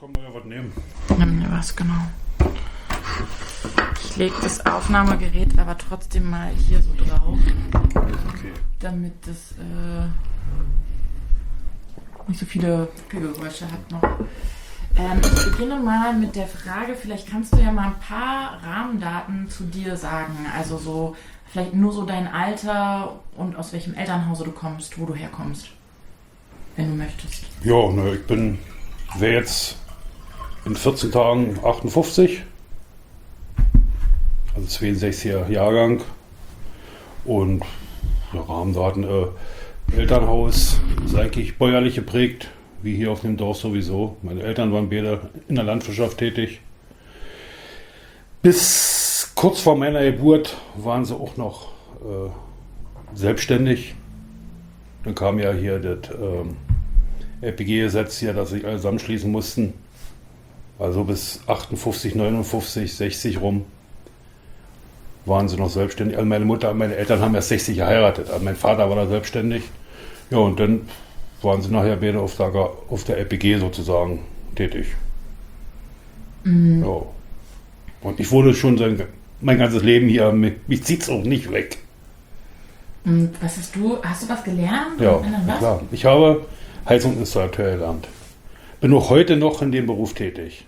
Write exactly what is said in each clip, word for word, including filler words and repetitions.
kann man ja was nehmen. Nimm mir was, genau. Ich lege das Aufnahmegerät aber trotzdem mal hier so drauf. Okay. Damit das äh, nicht so viele Geräusche hat noch. Ähm, ich beginne mal mit der Frage, vielleicht kannst du ja mal ein paar Rahmendaten zu dir sagen. Also so, vielleicht nur so dein Alter und aus welchem Elternhause du kommst, wo du herkommst. Wenn du möchtest. Ja, ne, ich bin, wäre jetzt in vierzehn Tagen achtundfünfzig. Also zweiundsechziger Jahrgang. Und ja, Rahmendaten, äh, Elternhaus ist eigentlich bäuerlich geprägt, wie hier auf dem Dorf sowieso. Meine Eltern waren beide in der Landwirtschaft tätig. Bis kurz vor meiner Geburt waren sie auch noch äh, selbstständig. Dann kam ja hier das ähm, L P G-Gesetz hier, dass sich alle zusammenschließen mussten. Also bis achtundfünfzig, neunundfünfzig, sechzig rum waren sie noch selbstständig. Also meine Mutter und meine Eltern haben erst sechzig geheiratet. Also mein Vater war da selbstständig. Ja, und dann waren sie nachher beide auf der, auf der L P G sozusagen tätig. Mhm. Ja. Und ich wurde schon sein, mein ganzes Leben hier, mich, mich zieht es auch nicht weg. Und was hast du, hast du was gelernt? Ja, was? klar. Ich habe Heizungsinstallateur gelernt. Bin auch heute noch in dem Beruf tätig.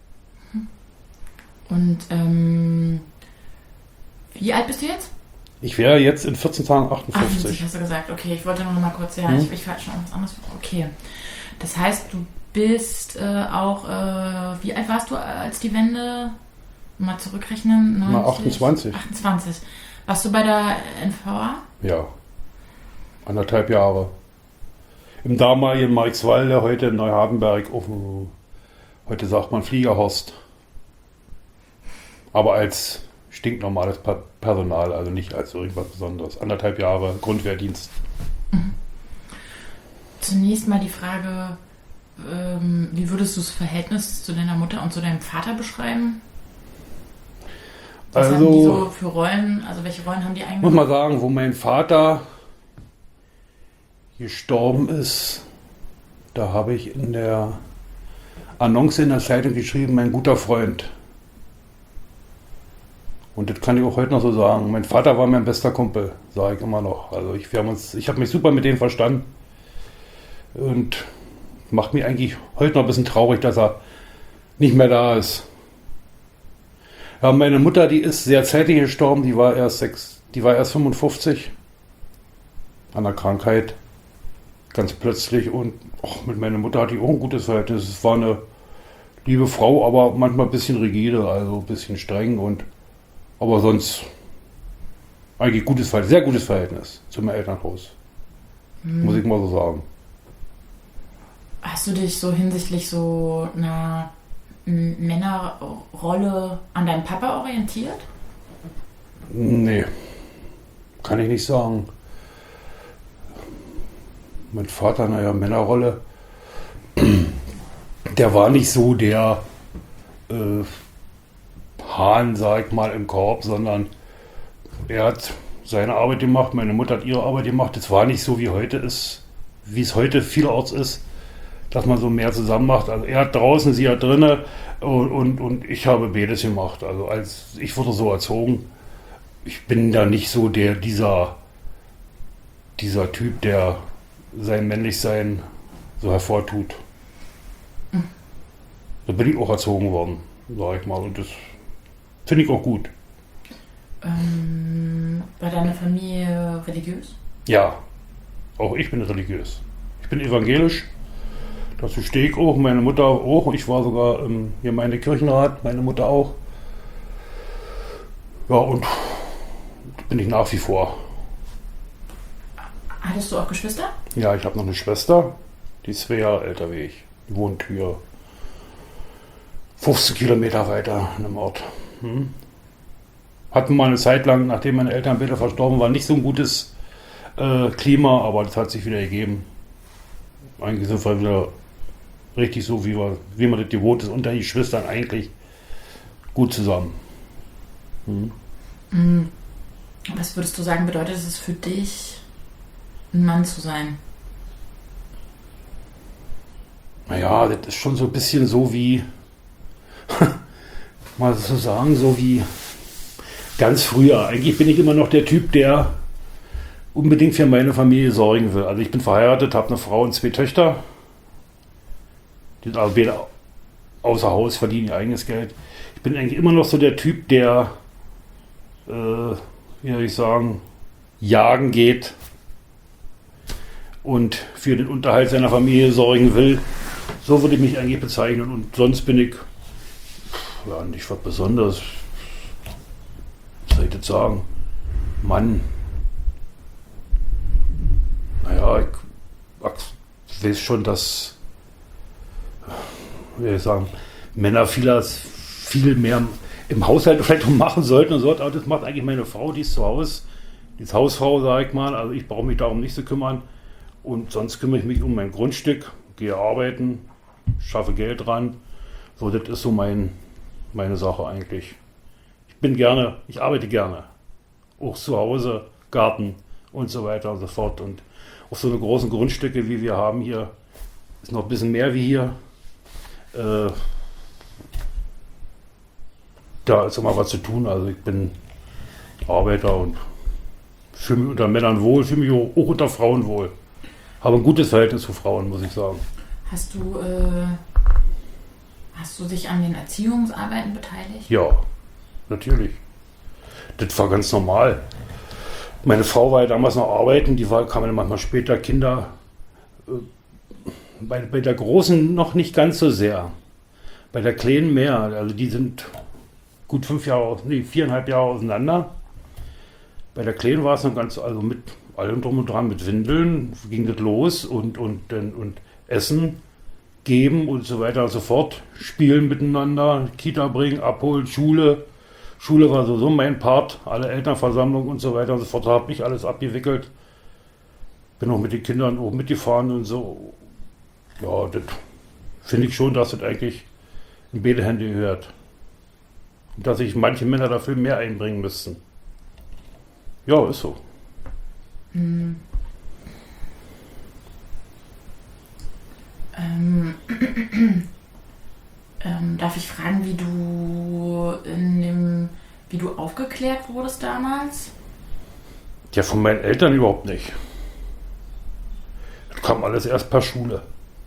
Und ähm, wie alt bist du jetzt? Ich wäre jetzt in vierzehn Tagen achtundfünfzig. achtundfünfzig hast du gesagt. Okay, ich wollte nur noch mal kurz, ja, Hm. ich, ich war schon was anderes. Okay. Das heißt, du bist äh, auch, äh, wie alt warst du, als die Wende, mal zurückrechnen? Na, achtundzwanzig. achtundzwanzig. Warst du bei der N V A? Ja, anderthalb Jahre. Im damaligen Marxwalde, heute in Neuhardenberg, auf dem, heute sagt man Fliegerhorst. Aber als stinknormales Pa- Personal, also nicht als irgendwas Besonderes. Anderthalb Jahre Grundwehrdienst. Mhm. Zunächst mal die Frage, ähm, wie würdest du das Verhältnis zu deiner Mutter und zu deinem Vater beschreiben? Was Also, haben die so für Rollen, also welche Rollen haben die eigentlich? muss mal sagen, wo mein Vater gestorben ist, da habe ich in der Annonce in der Zeitung geschrieben, mein guter Freund. Und das kann ich auch heute noch so sagen. Mein Vater war mein bester Kumpel, sage ich immer noch. Also ich, wir haben uns, ich habe mich super mit dem verstanden. Und macht mich eigentlich heute noch ein bisschen traurig, dass er nicht mehr da ist. Ja, meine Mutter, die ist sehr zeitig gestorben, die war erst sechs, die war erst fünfundfünfzig an der Krankheit. Ganz plötzlich. Und och, mit meiner Mutter hatte ich auch ein gutes Verhältnis. Es war eine liebe Frau, aber manchmal ein bisschen rigide, also ein bisschen streng und aber sonst eigentlich gutes Verhältnis, sehr gutes Verhältnis zu meinem Elternhaus. Hm. Muss ich mal so sagen. Hast du dich so hinsichtlich so einer M- Männerrolle an deinem Papa orientiert? Nee, kann ich nicht sagen. Mein Vater, naja, Männerrolle, der war nicht so der äh, Hahn, sag ich mal, im Korb, sondern er hat seine Arbeit gemacht, meine Mutter hat ihre Arbeit gemacht. Es war nicht so, wie heute ist, wie es heute vielerorts ist, dass man so mehr zusammen macht. Also er hat draußen, sie hat drinnen und, und, und ich habe beides gemacht. Also als ich wurde so erzogen, ich bin da nicht so der, dieser, dieser Typ, der sein Männlichsein so hervortut. Mhm. Da bin ich auch erzogen worden, sag ich mal. Und das finde ich auch gut. Ähm, war deine Familie religiös? Ja, auch ich bin religiös. Ich bin evangelisch. Dazu stehe ich auch, meine Mutter auch. Ich war sogar im Gemeindekirchenrat, meine Mutter auch. Ja, und bin ich nach wie vor. Hattest du auch Geschwister? Ja, ich habe noch eine Schwester, die ist zwei Jahre älter wie ich. Die wohnt hier fünfzehn Kilometer weiter in einem Ort. Hm. Hatten mal eine Zeit lang, nachdem meine Eltern beide verstorben waren, nicht so ein gutes äh, Klima, aber das hat sich wieder gegeben. Eigentlich sind wir wieder richtig so, wie, wir, wie man das gewohnt ist, unter die Schwestern eigentlich gut zusammen. Hm. Mhm. Was würdest du sagen, bedeutet es für dich, ein Mann zu sein? naja, das ist schon so ein bisschen so wie, mal so sagen, so wie ganz früher. Eigentlich bin ich immer noch der Typ, der unbedingt für meine Familie sorgen will. Also ich bin verheiratet, habe eine Frau und zwei Töchter. Die sind aber beide außer Haus, verdienen ihr eigenes Geld. Ich bin eigentlich immer noch so der Typ, der, äh, wie soll ich sagen, jagen geht und für den Unterhalt seiner Familie sorgen will. So würde ich mich eigentlich bezeichnen. Und sonst bin ich ja nicht was Besonderes. Was soll ich jetzt sagen? Mann. Naja, ich, ich weiß schon, dass, wie soll ich sagen, Männer vieles, viel mehr im Haushalt vielleicht auch machen sollten und so. Aber das macht eigentlich meine Frau, die ist zu Hause. Die ist Hausfrau, sag ich mal. Also ich brauche mich darum nicht zu kümmern. Und sonst kümmere ich mich um mein Grundstück, gehe arbeiten, schaffe Geld dran. So, das ist so mein, meine Sache eigentlich. Ich bin gerne, ich arbeite gerne. Auch zu Hause, Garten und so weiter und so fort. Und auf so eine großen Grundstücke, wie wir haben hier, ist noch ein bisschen mehr wie hier. Äh, da ist immer was zu tun. Also ich bin Arbeiter und fühle mich unter Männern wohl, fühle mich auch, auch unter Frauen wohl. Habe ein gutes Verhältnis zu Frauen, muss ich sagen. Hast du, äh, hast du dich an den Erziehungsarbeiten beteiligt? Ja, natürlich. Das war ganz normal. Meine Frau war ja damals noch arbeiten, die war, kam dann manchmal später, Kinder. Äh, bei, bei der Großen noch nicht ganz so sehr. Bei der Kleinen mehr. Also die sind gut fünf Jahre, nee, viereinhalb Jahre auseinander. Bei der Kleinen war es noch ganz, also mit allem drum und dran, mit Windeln ging das los und, und, und, und Essen geben und so weiter und so fort. Spielen miteinander, Kita bringen, abholen, Schule. Schule war sowieso mein Part, alle Elternversammlungen und so weiter und so fort. Da habe ich alles abgewickelt. Bin auch mit den Kindern auch mitgefahren und so. Ja, das finde ich schon, dass das eigentlich in beide Hände gehört. Und dass sich manche Männer dafür mehr einbringen müssten. Ja, ist so. Hm. Ähm, ähm, darf ich fragen, wie du in dem, wie du aufgeklärt wurdest damals? Ja, von meinen Eltern überhaupt nicht. Das kam alles erst per Schule.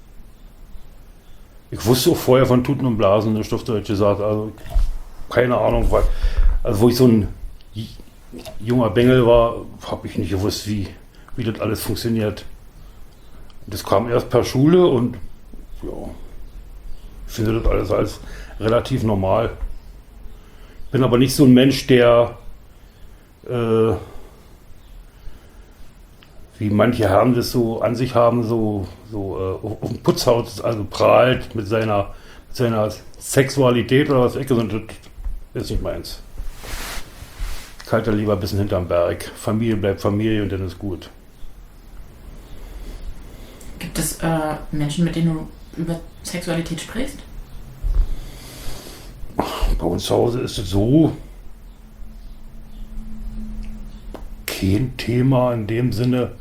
Ich wusste auch vorher von Tuten und Blasen, der Stoffdeutsch gesagt, also keine Ahnung, was. Also wo ich so ein junger Bengel war, habe ich nicht gewusst, wie, wie das alles funktioniert. Das kam erst per Schule und ja, ich finde das alles als relativ normal. Bin aber nicht so ein Mensch, der äh, wie manche Herren das so an sich haben, so, so äh, auf dem Putzhaus, also prahlt mit seiner, mit seiner Sexualität oder was, das ist nicht meins. Ich halte lieber ein bisschen hinterm Berg. Familie bleibt Familie und dann ist gut. Gibt es äh, Menschen, mit denen du über Sexualität sprichst? Bei uns zu Hause ist es so kein Thema in dem Sinne,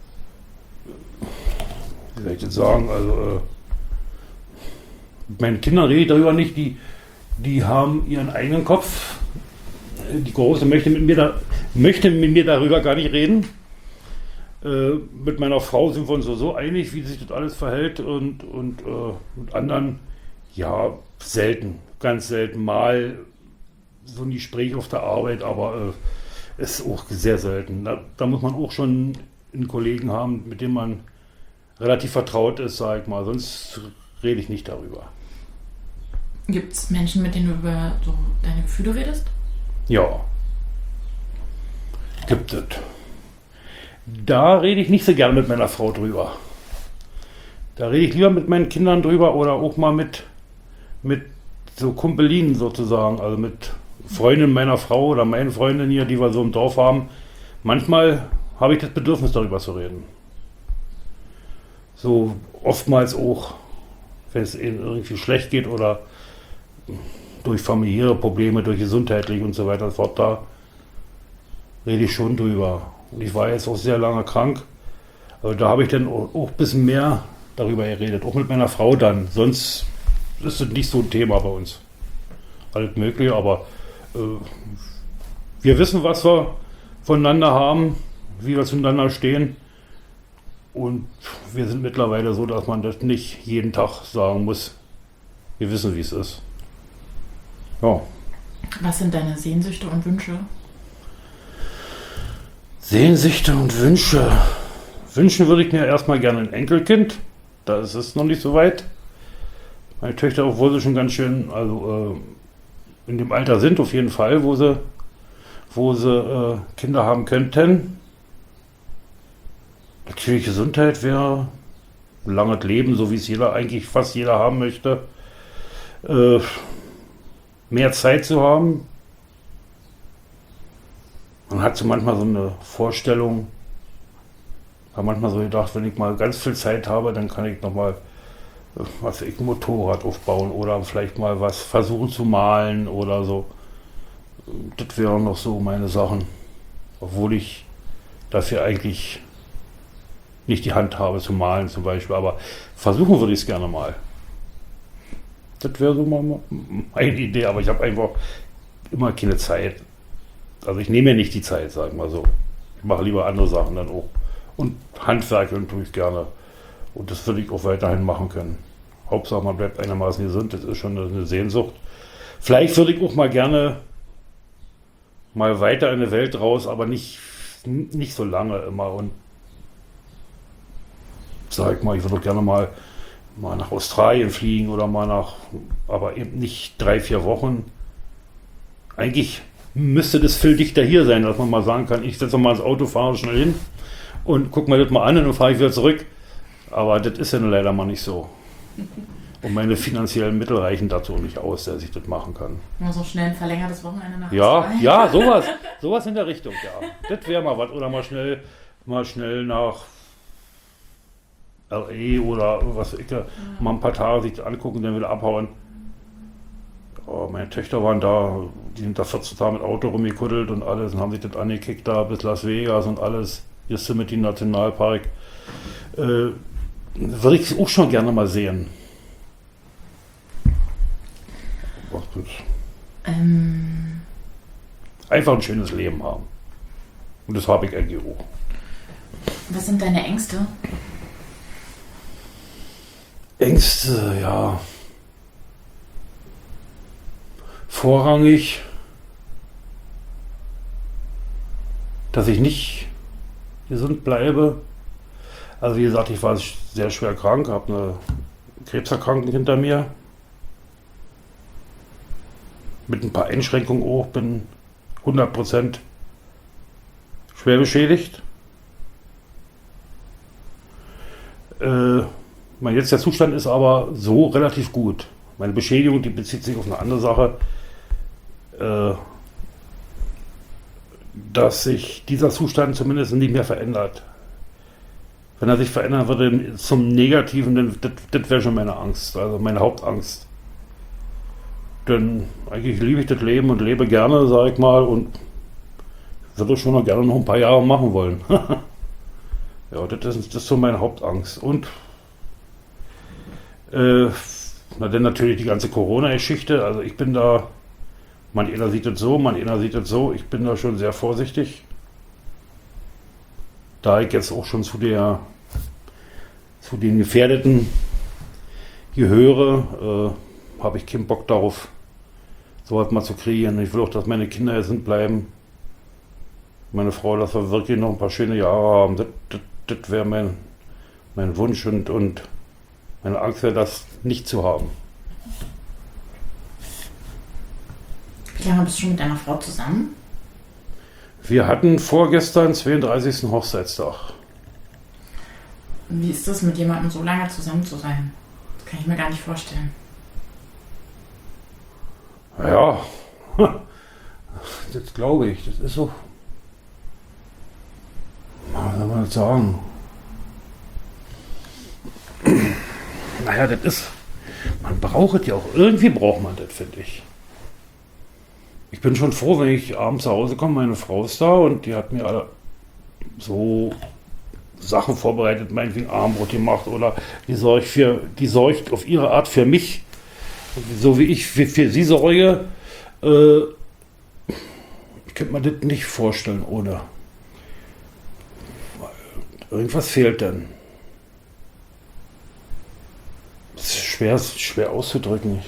wie soll ich das sagen, also äh, mit meinen Kindern rede ich darüber nicht, die, die haben ihren eigenen Kopf. Die Große möchte mit mir, da, möchte mit mir darüber gar nicht reden. Äh, mit meiner Frau sind wir uns so, so einig, wie sich das alles verhält und, und äh, mit anderen, ja, selten, ganz selten mal so ein Gespräch auf der Arbeit, aber äh, ist auch sehr selten. Da, da muss man auch schon einen Kollegen haben, mit dem man relativ vertraut ist, sag ich mal, sonst rede ich nicht darüber. Gibt es Menschen, mit denen du über so deine Gefühle redest? Ja, gibt es. Da rede ich nicht so gerne mit meiner Frau drüber. Da rede ich lieber mit meinen Kindern drüber oder auch mal mit, mit so Kumpelinen sozusagen, also mit Freundinnen meiner Frau oder meinen Freundinnen hier, die wir so im Dorf haben. Manchmal habe ich das Bedürfnis, darüber zu reden. So oftmals auch, wenn es ihnen irgendwie schlecht geht oder durch familiäre Probleme, durch gesundheitlich und so weiter und so fort, da rede ich schon drüber. Und ich war jetzt auch sehr lange krank, aber da habe ich dann auch, auch ein bisschen mehr darüber geredet. Auch mit meiner Frau dann. Sonst ist es nicht so ein Thema bei uns. Alles Mögliche, aber äh, wir wissen, was wir voneinander haben, wie wir zueinander stehen. Und wir sind mittlerweile so, dass man das nicht jeden Tag sagen muss. Wir wissen, wie es ist. Ja. Was sind deine Sehnsüchte und Wünsche? Sehnsüchte und Wünsche. Wünschen würde ich mir erstmal gerne ein Enkelkind. Da ist es noch nicht so weit. Meine Töchter, obwohl sie schon ganz schön, also äh, in dem Alter sind, auf jeden Fall, wo sie, wo sie äh, Kinder haben könnten. Natürlich Gesundheit wäre, ein langes Leben, so wie es jeder, eigentlich fast jeder haben möchte. Äh, mehr Zeit zu haben. Man hat so manchmal so eine Vorstellung, habe manchmal so gedacht, wenn ich mal ganz viel Zeit habe, dann kann ich nochmal was ich, ein Motorrad aufbauen oder vielleicht mal was versuchen zu malen oder so. Das wären noch so meine Sachen. Obwohl ich dafür eigentlich nicht die Hand habe zu malen zum Beispiel, aber versuchen würde ich es gerne mal. Das wäre so mal meine Idee, aber ich habe einfach immer keine Zeit. Also ich nehme mir nicht die Zeit, sagen wir so. Ich mache lieber andere Sachen dann auch. Und Handwerkeln tue ich gerne. Und das würde ich auch weiterhin machen können. Hauptsache man bleibt einigermaßen gesund, das ist schon eine Sehnsucht. Vielleicht würde ich auch mal gerne mal weiter in die Welt raus, aber nicht, nicht so lange immer. Und sag mal, ich würde auch gerne mal, mal nach Australien fliegen oder mal nach, aber eben nicht drei, vier Wochen. Eigentlich müsste das viel dichter hier sein, dass man mal sagen kann, ich setze mal ins Auto, fahre schnell hin und guck mir das mal an und dann fahre ich wieder zurück. Aber das ist ja nun leider mal nicht so. Und meine finanziellen Mittel reichen dazu nicht aus, dass ich das machen kann. Nur so schnell ein verlängertes Wochenende nach Ja, Australien. ja, sowas. Sowas in der Richtung, ja. Das wäre mal was. Oder mal schnell, mal schnell nach L A oder was ich, ja. Mal ein paar Tage sich angucken, dann wieder abhauen. Oh, meine Töchter waren da, die sind da vierzehn Tage mit Auto rumgekuddelt und alles und haben sich das angekickt da bis Las Vegas und alles. Yosemite Nationalpark. Äh, würde ich auch schon gerne mal sehen. Ähm, Einfach ein schönes Leben haben. Und das habe ich eigentlich auch. Was sind deine Ängste? Ängste, ja. Vorrangig, dass ich nicht gesund bleibe. Also wie gesagt, ich war sehr schwer krank, habe eine Krebserkrankung hinter mir. Mit ein paar Einschränkungen auch, bin hundert Prozent schwer beschädigt. Äh, mein jetziger Zustand ist aber so relativ gut. Meine Beschädigung, die bezieht sich auf eine andere Sache, äh, dass sich dieser Zustand zumindest nicht mehr verändert. Wenn er sich verändern würde zum Negativen, dann das, das wäre schon meine Angst, also meine Hauptangst. Denn eigentlich liebe ich das Leben und lebe gerne, sage ich mal, und würde schon noch gerne noch ein paar Jahre machen wollen. Ja, das ist, das ist so meine Hauptangst. Und äh, na dann natürlich die ganze Corona-Geschichte. Also ich bin da, manch einer sieht das so, manch einer sieht das so. Ich bin da schon sehr vorsichtig. Da ich jetzt auch schon zu der zu den Gefährdeten gehöre, äh, habe ich keinen Bock darauf, sowas mal zu kriegen. Ich will auch, dass meine Kinder gesund bleiben. Meine Frau, dass wir wirklich noch ein paar schöne Jahre haben. Das, das, das wäre mein, mein Wunsch und, und meine Angst wäre, das nicht zu haben. Wie lange bist du schon mit deiner Frau zusammen? Wir hatten vorgestern zweiunddreißigsten Hochzeitstag. Wie ist das, mit jemandem so lange zusammen zu sein? Das kann ich mir gar nicht vorstellen. Ja, das glaube ich. Das ist so. Was soll man das sagen? Naja, das ist. Man braucht es ja auch. Irgendwie braucht man das, finde ich. Ich bin schon froh, wenn ich abends zu Hause komme, meine Frau ist da und die hat mir alle so Sachen vorbereitet, meinetwegen Armbrot gemacht oder die sorgt, für, die sorgt auf ihre Art für mich, so wie ich für, für sie sorge. Äh, ich könnte mir das nicht vorstellen ohne. Irgendwas fehlt dann. Das ist schwer, schwer auszudrücken.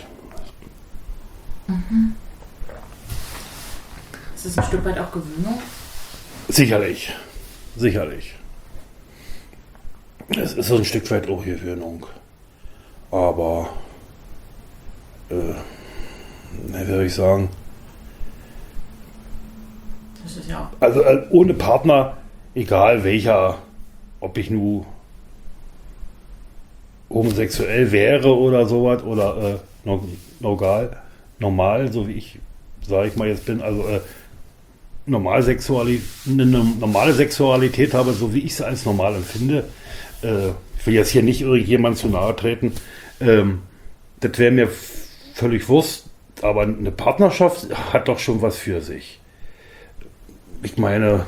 Mhm. Ist das ein Stück weit auch Gewöhnung? Sicherlich. Sicherlich. Es ist so ein Stück weit auch Gewöhnung. Aber, äh, wie soll ich sagen? Das ist ja auch. Also äh, ohne Partner, egal welcher, ob ich nun homosexuell wäre oder sowas oder äh, no, normal, normal, so wie ich, sage ich mal jetzt bin, also äh, normal Sexuali- eine normale Sexualität habe, so wie ich sie als normal empfinde. Äh, ich will jetzt hier nicht irgendjemand zu nahe treten. Ähm, das wäre mir f- völlig wurscht, aber eine Partnerschaft hat doch schon was für sich. Ich meine,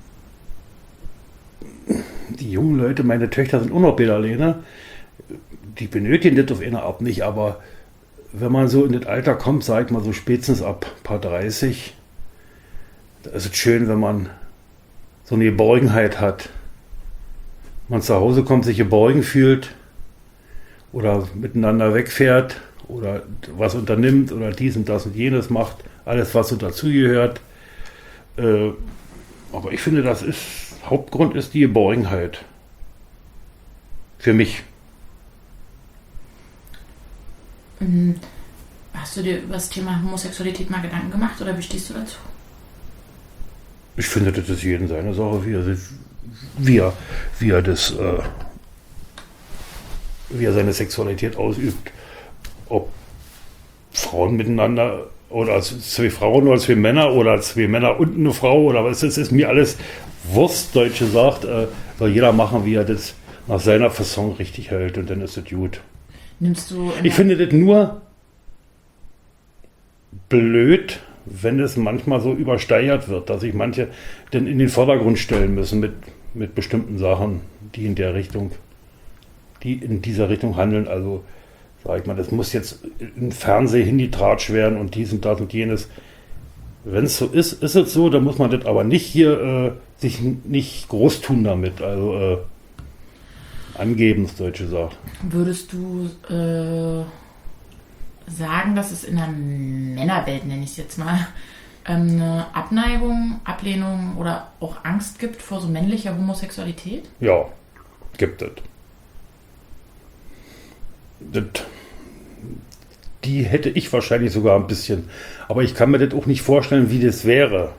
die jungen Leute, meine Töchter sind auch noch Pädalene, die benötigen das auf eine Art nicht, aber wenn man so in das Alter kommt, sag ich mal so spätestens ab paar dreißig, da ist es schön, wenn man so eine Geborgenheit hat. Man zu Hause kommt, sich geborgen fühlt oder miteinander wegfährt oder was unternimmt oder dies und das und jenes macht, alles was so dazugehört. Äh, aber ich finde, das ist, Hauptgrund ist die Geborgenheit. Für mich. Hast du dir über das Thema Homosexualität mal Gedanken gemacht oder wie stehst du dazu? Ich finde, das ist jedem seine Sache, wie er, wie er, wie er, das, äh, wie er seine Sexualität ausübt. Ob Frauen miteinander oder als zwei Frauen oder zwei Männer oder zwei Männer und eine Frau oder was ist, ist mir alles Wurst, Deutsche sagt, äh, soll jeder machen, wie er das nach seiner Fasson richtig hält und dann ist es gut. Nimmst du Ich finde das nur blöd, wenn es manchmal so übersteigert wird, dass sich manche dann in den Vordergrund stellen müssen mit, mit bestimmten Sachen, die in der Richtung, die in dieser Richtung handeln. Also, sag ich mal, das muss jetzt im Fernsehen hingetratsch werden und dies und das und jenes. Wenn es so ist, ist es so, dann muss man das aber nicht hier äh, sich nicht groß tun damit. Also äh, angeben, das Deutsche sagt. Würdest du äh, sagen, dass es in der Männerwelt, nenne ich es jetzt mal, ähm, eine Abneigung, Ablehnung oder auch Angst gibt vor so männlicher Homosexualität? Ja, gibt es. Das, die hätte ich wahrscheinlich sogar ein bisschen. Aber ich kann mir das auch nicht vorstellen, wie das wäre.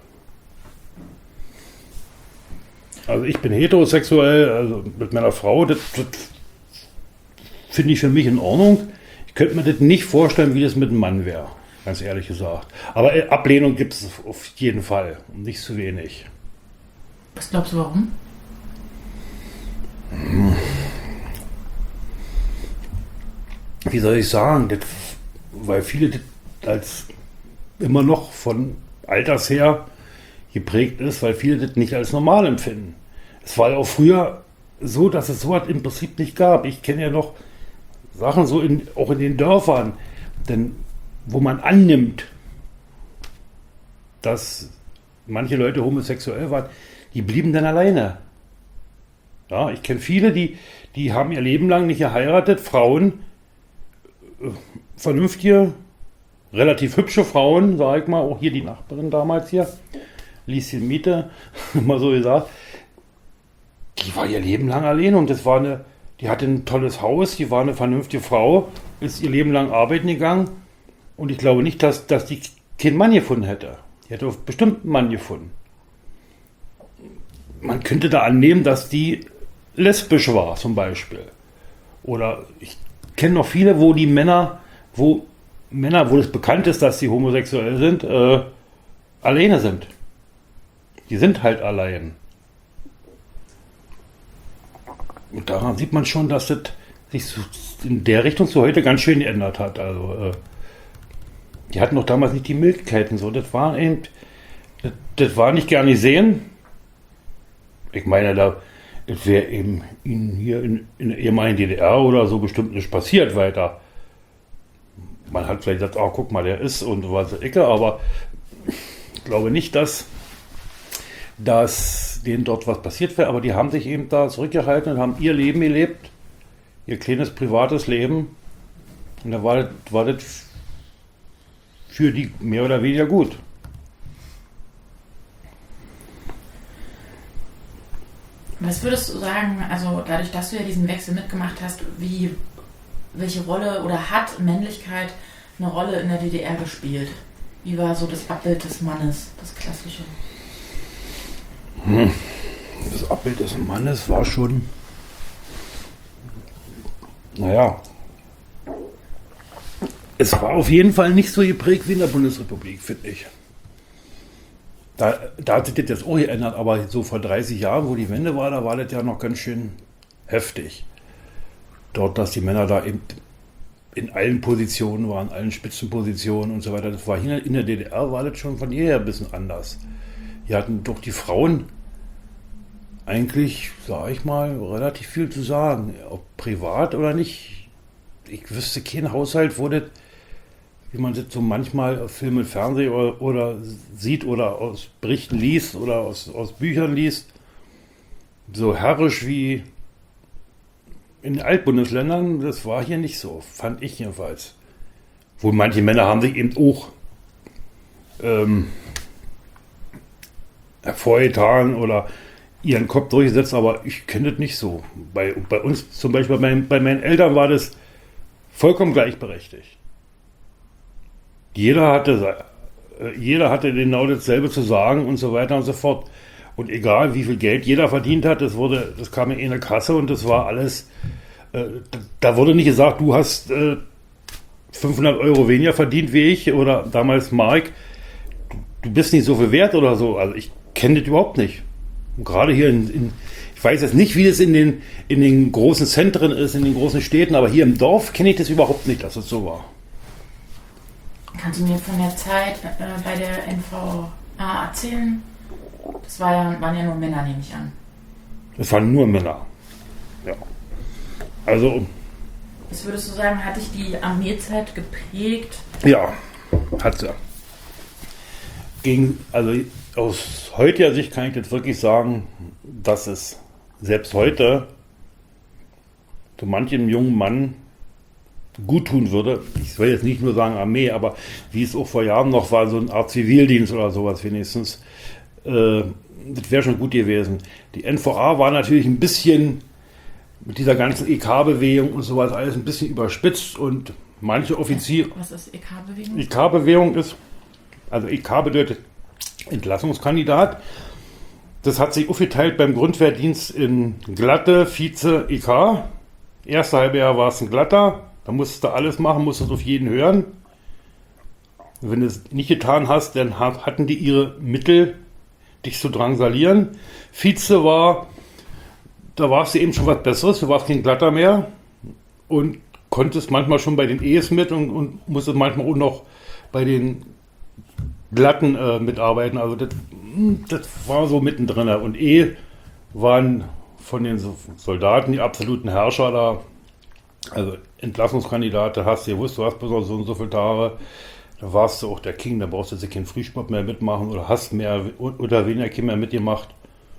Also ich bin heterosexuell, also mit meiner Frau, das, das finde ich für mich in Ordnung. Ich könnte mir das nicht vorstellen, wie das mit einem Mann wäre, ganz ehrlich gesagt. Aber Ablehnung gibt es auf jeden Fall und nicht zu wenig. Was glaubst du, warum? Wie soll ich sagen, das, weil viele das als immer noch von Alters her geprägt ist, weil viele das nicht als normal empfinden. Es war ja auch früher so, dass es sowas im Prinzip nicht gab. Ich kenne ja noch Sachen so in, auch in den Dörfern, denn, wo man annimmt, dass manche Leute homosexuell waren, die blieben dann alleine. Ja, ich kenne viele, die, die haben ihr Leben lang nicht geheiratet, Frauen, äh, vernünftige, relativ hübsche Frauen, sag ich mal, auch hier die Nachbarin damals hier, Lieschen Miete, mal so gesagt, die war ihr Leben lang alleine und das war eine, die hatte ein tolles Haus, die war eine vernünftige Frau, ist ihr Leben lang arbeiten gegangen und ich glaube nicht, dass, dass die keinen Mann gefunden hätte. Die hätte bestimmt einen Mann gefunden. Man könnte da annehmen, dass die lesbisch war zum Beispiel. Oder ich kenne noch viele, wo die Männer, wo Männer, wo es bekannt ist, dass sie homosexuell sind, äh, alleine sind. Die sind halt allein. Und daran sieht man schon, dass das sich so in der Richtung zu heute ganz schön geändert hat. Also, äh, die hatten doch damals nicht die Möglichkeiten. So, das war eben, das, das war nicht gern gesehen. Ich meine, da es wäre eben ihnen hier in, in der ehemaligen D D R oder so bestimmt nicht passiert weiter. Man hat vielleicht gesagt, oh, guck mal, der ist und was Ecke, aber ich glaube nicht, dass, dass denen dort was passiert wäre, aber die haben sich eben da zurückgehalten und haben ihr Leben gelebt, ihr kleines privates Leben, und da war das, war das für die mehr oder weniger gut. Was würdest du sagen, also dadurch, dass du ja diesen Wechsel mitgemacht hast, wie, welche Rolle oder hat Männlichkeit eine Rolle in der D D R gespielt? Wie war so das Abbild des Mannes, das klassische? Hm. Das Abbild des Mannes war schon, naja, es war auf jeden Fall nicht so geprägt wie in der Bundesrepublik, finde ich. Da, da hat sich das jetzt auch geändert, aber so vor dreißig Jahren, wo die Wende war, da war das ja noch ganz schön heftig. Dort, dass die Männer da eben in allen Positionen waren, allen Spitzenpositionen und so weiter. Das war hier in der D D R, war das schon von jeher ein bisschen anders. Hier hatten doch die Frauen eigentlich, sage ich mal, relativ viel zu sagen. Ob privat oder nicht. Ich wüsste keinen Haushalt, wo das, wie man das so manchmal auf Film und Fernsehen oder, oder sieht oder aus Berichten liest oder aus, aus Büchern liest, so herrisch wie in den Altbundesländern, das war hier nicht so, fand ich jedenfalls. Wo manche Männer haben sich eben auch ähm, hervorgetan oder ihren Kopf durchgesetzt, aber ich kenne das nicht so. Bei, bei uns zum Beispiel, bei, bei meinen Eltern war das vollkommen gleichberechtigt. Jeder hatte, jeder hatte genau dasselbe zu sagen und so weiter und so fort. Und egal, wie viel Geld jeder verdient hat, das, wurde, das kam in eine Kasse und das war alles, äh, da wurde nicht gesagt, du hast äh, fünfhundert Euro weniger verdient wie ich oder damals Mark, du, du bist nicht so viel wert oder so. Also ich kenne das überhaupt nicht. Und gerade hier in, in, ich weiß jetzt nicht, wie das in den, in den großen Zentren ist, in den großen Städten, aber hier im Dorf kenne ich das überhaupt nicht, dass es so war. Kannst du mir von der Zeit äh, bei der N V A erzählen? Das war ja, waren ja nur Männer, nehme ich an. Es waren nur Männer. Ja. Also. Was würdest du sagen, hat dich die Armeezeit geprägt? Ja, hat sie. Gegen, also aus heutiger Sicht kann ich jetzt wirklich sagen, dass es selbst heute so manchem jungen Mann gut tun würde. Ich will jetzt nicht nur sagen Armee, aber wie es auch vor Jahren noch war, so eine Art Zivildienst oder sowas wenigstens. Äh, das wäre schon gut gewesen. Die N V A war natürlich ein bisschen mit dieser ganzen E K-Bewegung und sowas alles ein bisschen überspitzt und manche Offiziere... Was ist E K-Bewegung? E K-Bewegung ist, also E K bedeutet Entlassungskandidat. Das hat sich aufgeteilt beim Grundwehrdienst in Glatte, Vize, E K. Erste halbe Jahr war es ein Glatter. Da musstest du alles machen, musstest auf jeden hören. Und wenn du es nicht getan hast, dann hatten die ihre Mittel, dich zu drangsalieren. Vize war, da warst du eben schon was Besseres, du warst kein Glatter mehr und konntest manchmal schon bei den E's mit und, und musstest manchmal auch noch bei den Glatten äh, mitarbeiten. Also das, das war so mittendrin. Und E waren von den Soldaten die absoluten Herrscher da. Also Entlassungskandidat, da hast du gewusst, du hast besonders so und so viele Tage, da warst du auch der King, da brauchst du jetzt keinen Frühsport mehr mitmachen oder hast mehr oder weniger Kinder mitgemacht.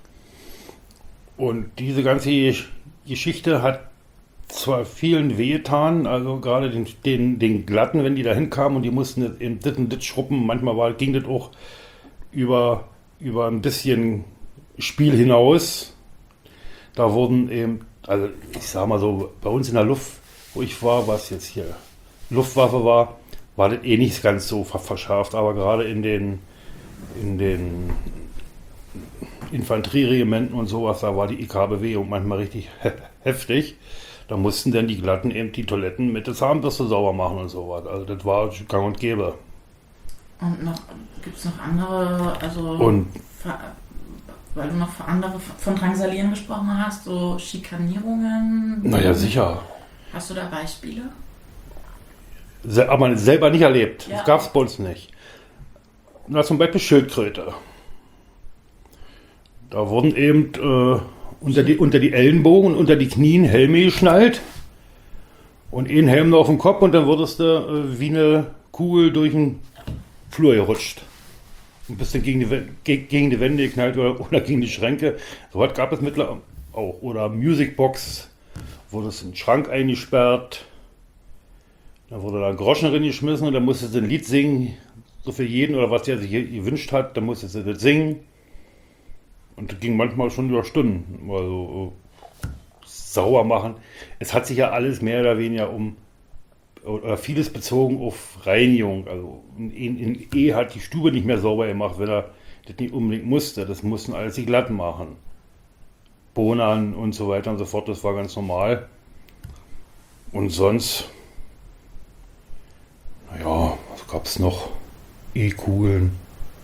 Und diese ganze Geschichte hat zwar vielen wehgetan, also gerade den, den, den Glatten, wenn die da hinkamen und die mussten in das und das schruppen, manchmal war, ging das auch über, über ein bisschen Spiel hinaus. Da wurden eben, also ich sag mal so, bei uns in der Luft, wo ich war, was jetzt hier Luftwaffe war, war das eh nicht ganz so verschärft, aber gerade in den, in den Infanterieregimenten und sowas, da war die I K-Bewegung manchmal richtig he- heftig. Da mussten dann die Glatten eben die Toiletten mit der Zahnbürste sauber machen und sowas. Also das war gang und gäbe. Und noch, gibt es noch andere, also und ver, weil du noch für andere von Drangsalieren gesprochen hast, so Schikanierungen? Naja, sicher. Hast du da Beispiele? Se- aber selber nicht erlebt. Ja. Das gab es bei uns nicht. Na, zum Beispiel Schildkröte. Da wurden eben äh, unter die, unter die Ellenbogen, unter die Knien Helme geschnallt und einen Helm noch auf dem Kopf und dann wurdest du äh, wie eine Kugel durch den Flur gerutscht. Und bist dann gegen die, ge- gegen die Wände geknallt oder, oder gegen die Schränke. So was gab es mittlerweile auch. Oder Musicbox, wurdest in den Schrank eingesperrt. Dann wurde da ein Groschen drin geschmissen und dann musstest du ein Lied singen. So für jeden oder was der sich gewünscht hat, dann musstest du das singen. Und das ging manchmal schon über Stunden. Also sauber machen. Es hat sich ja alles mehr oder weniger um, oder vieles bezogen auf Reinigung. Also in, in E hat die Stube nicht mehr sauber gemacht, wenn er das nicht unbedingt musste. Das mussten alles die Glatten machen. Bohnen und so weiter und so fort, das war ganz normal. Und sonst, naja, was gab es noch? E-Kugeln.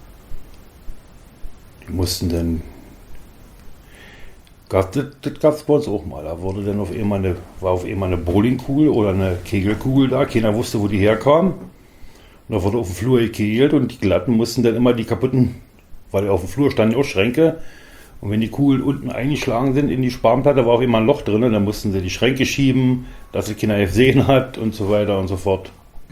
Die mussten dann. Gab, das das gab es bei uns auch mal. Da wurde dann auf einmal eine, war auf einmal eine Bowlingkugel oder eine Kegelkugel da. Keiner wusste, wo die herkam. Und da wurde auf dem Flur gekegelt und die Glatten mussten dann immer die kaputten, weil auf dem Flur standen auch Schränke. Und wenn die Kugeln unten eingeschlagen sind in die Spanplatte, war auch immer ein Loch drin. Und dann mussten sie die Schränke schieben, dass sie keiner gesehen hat und so weiter und so fort.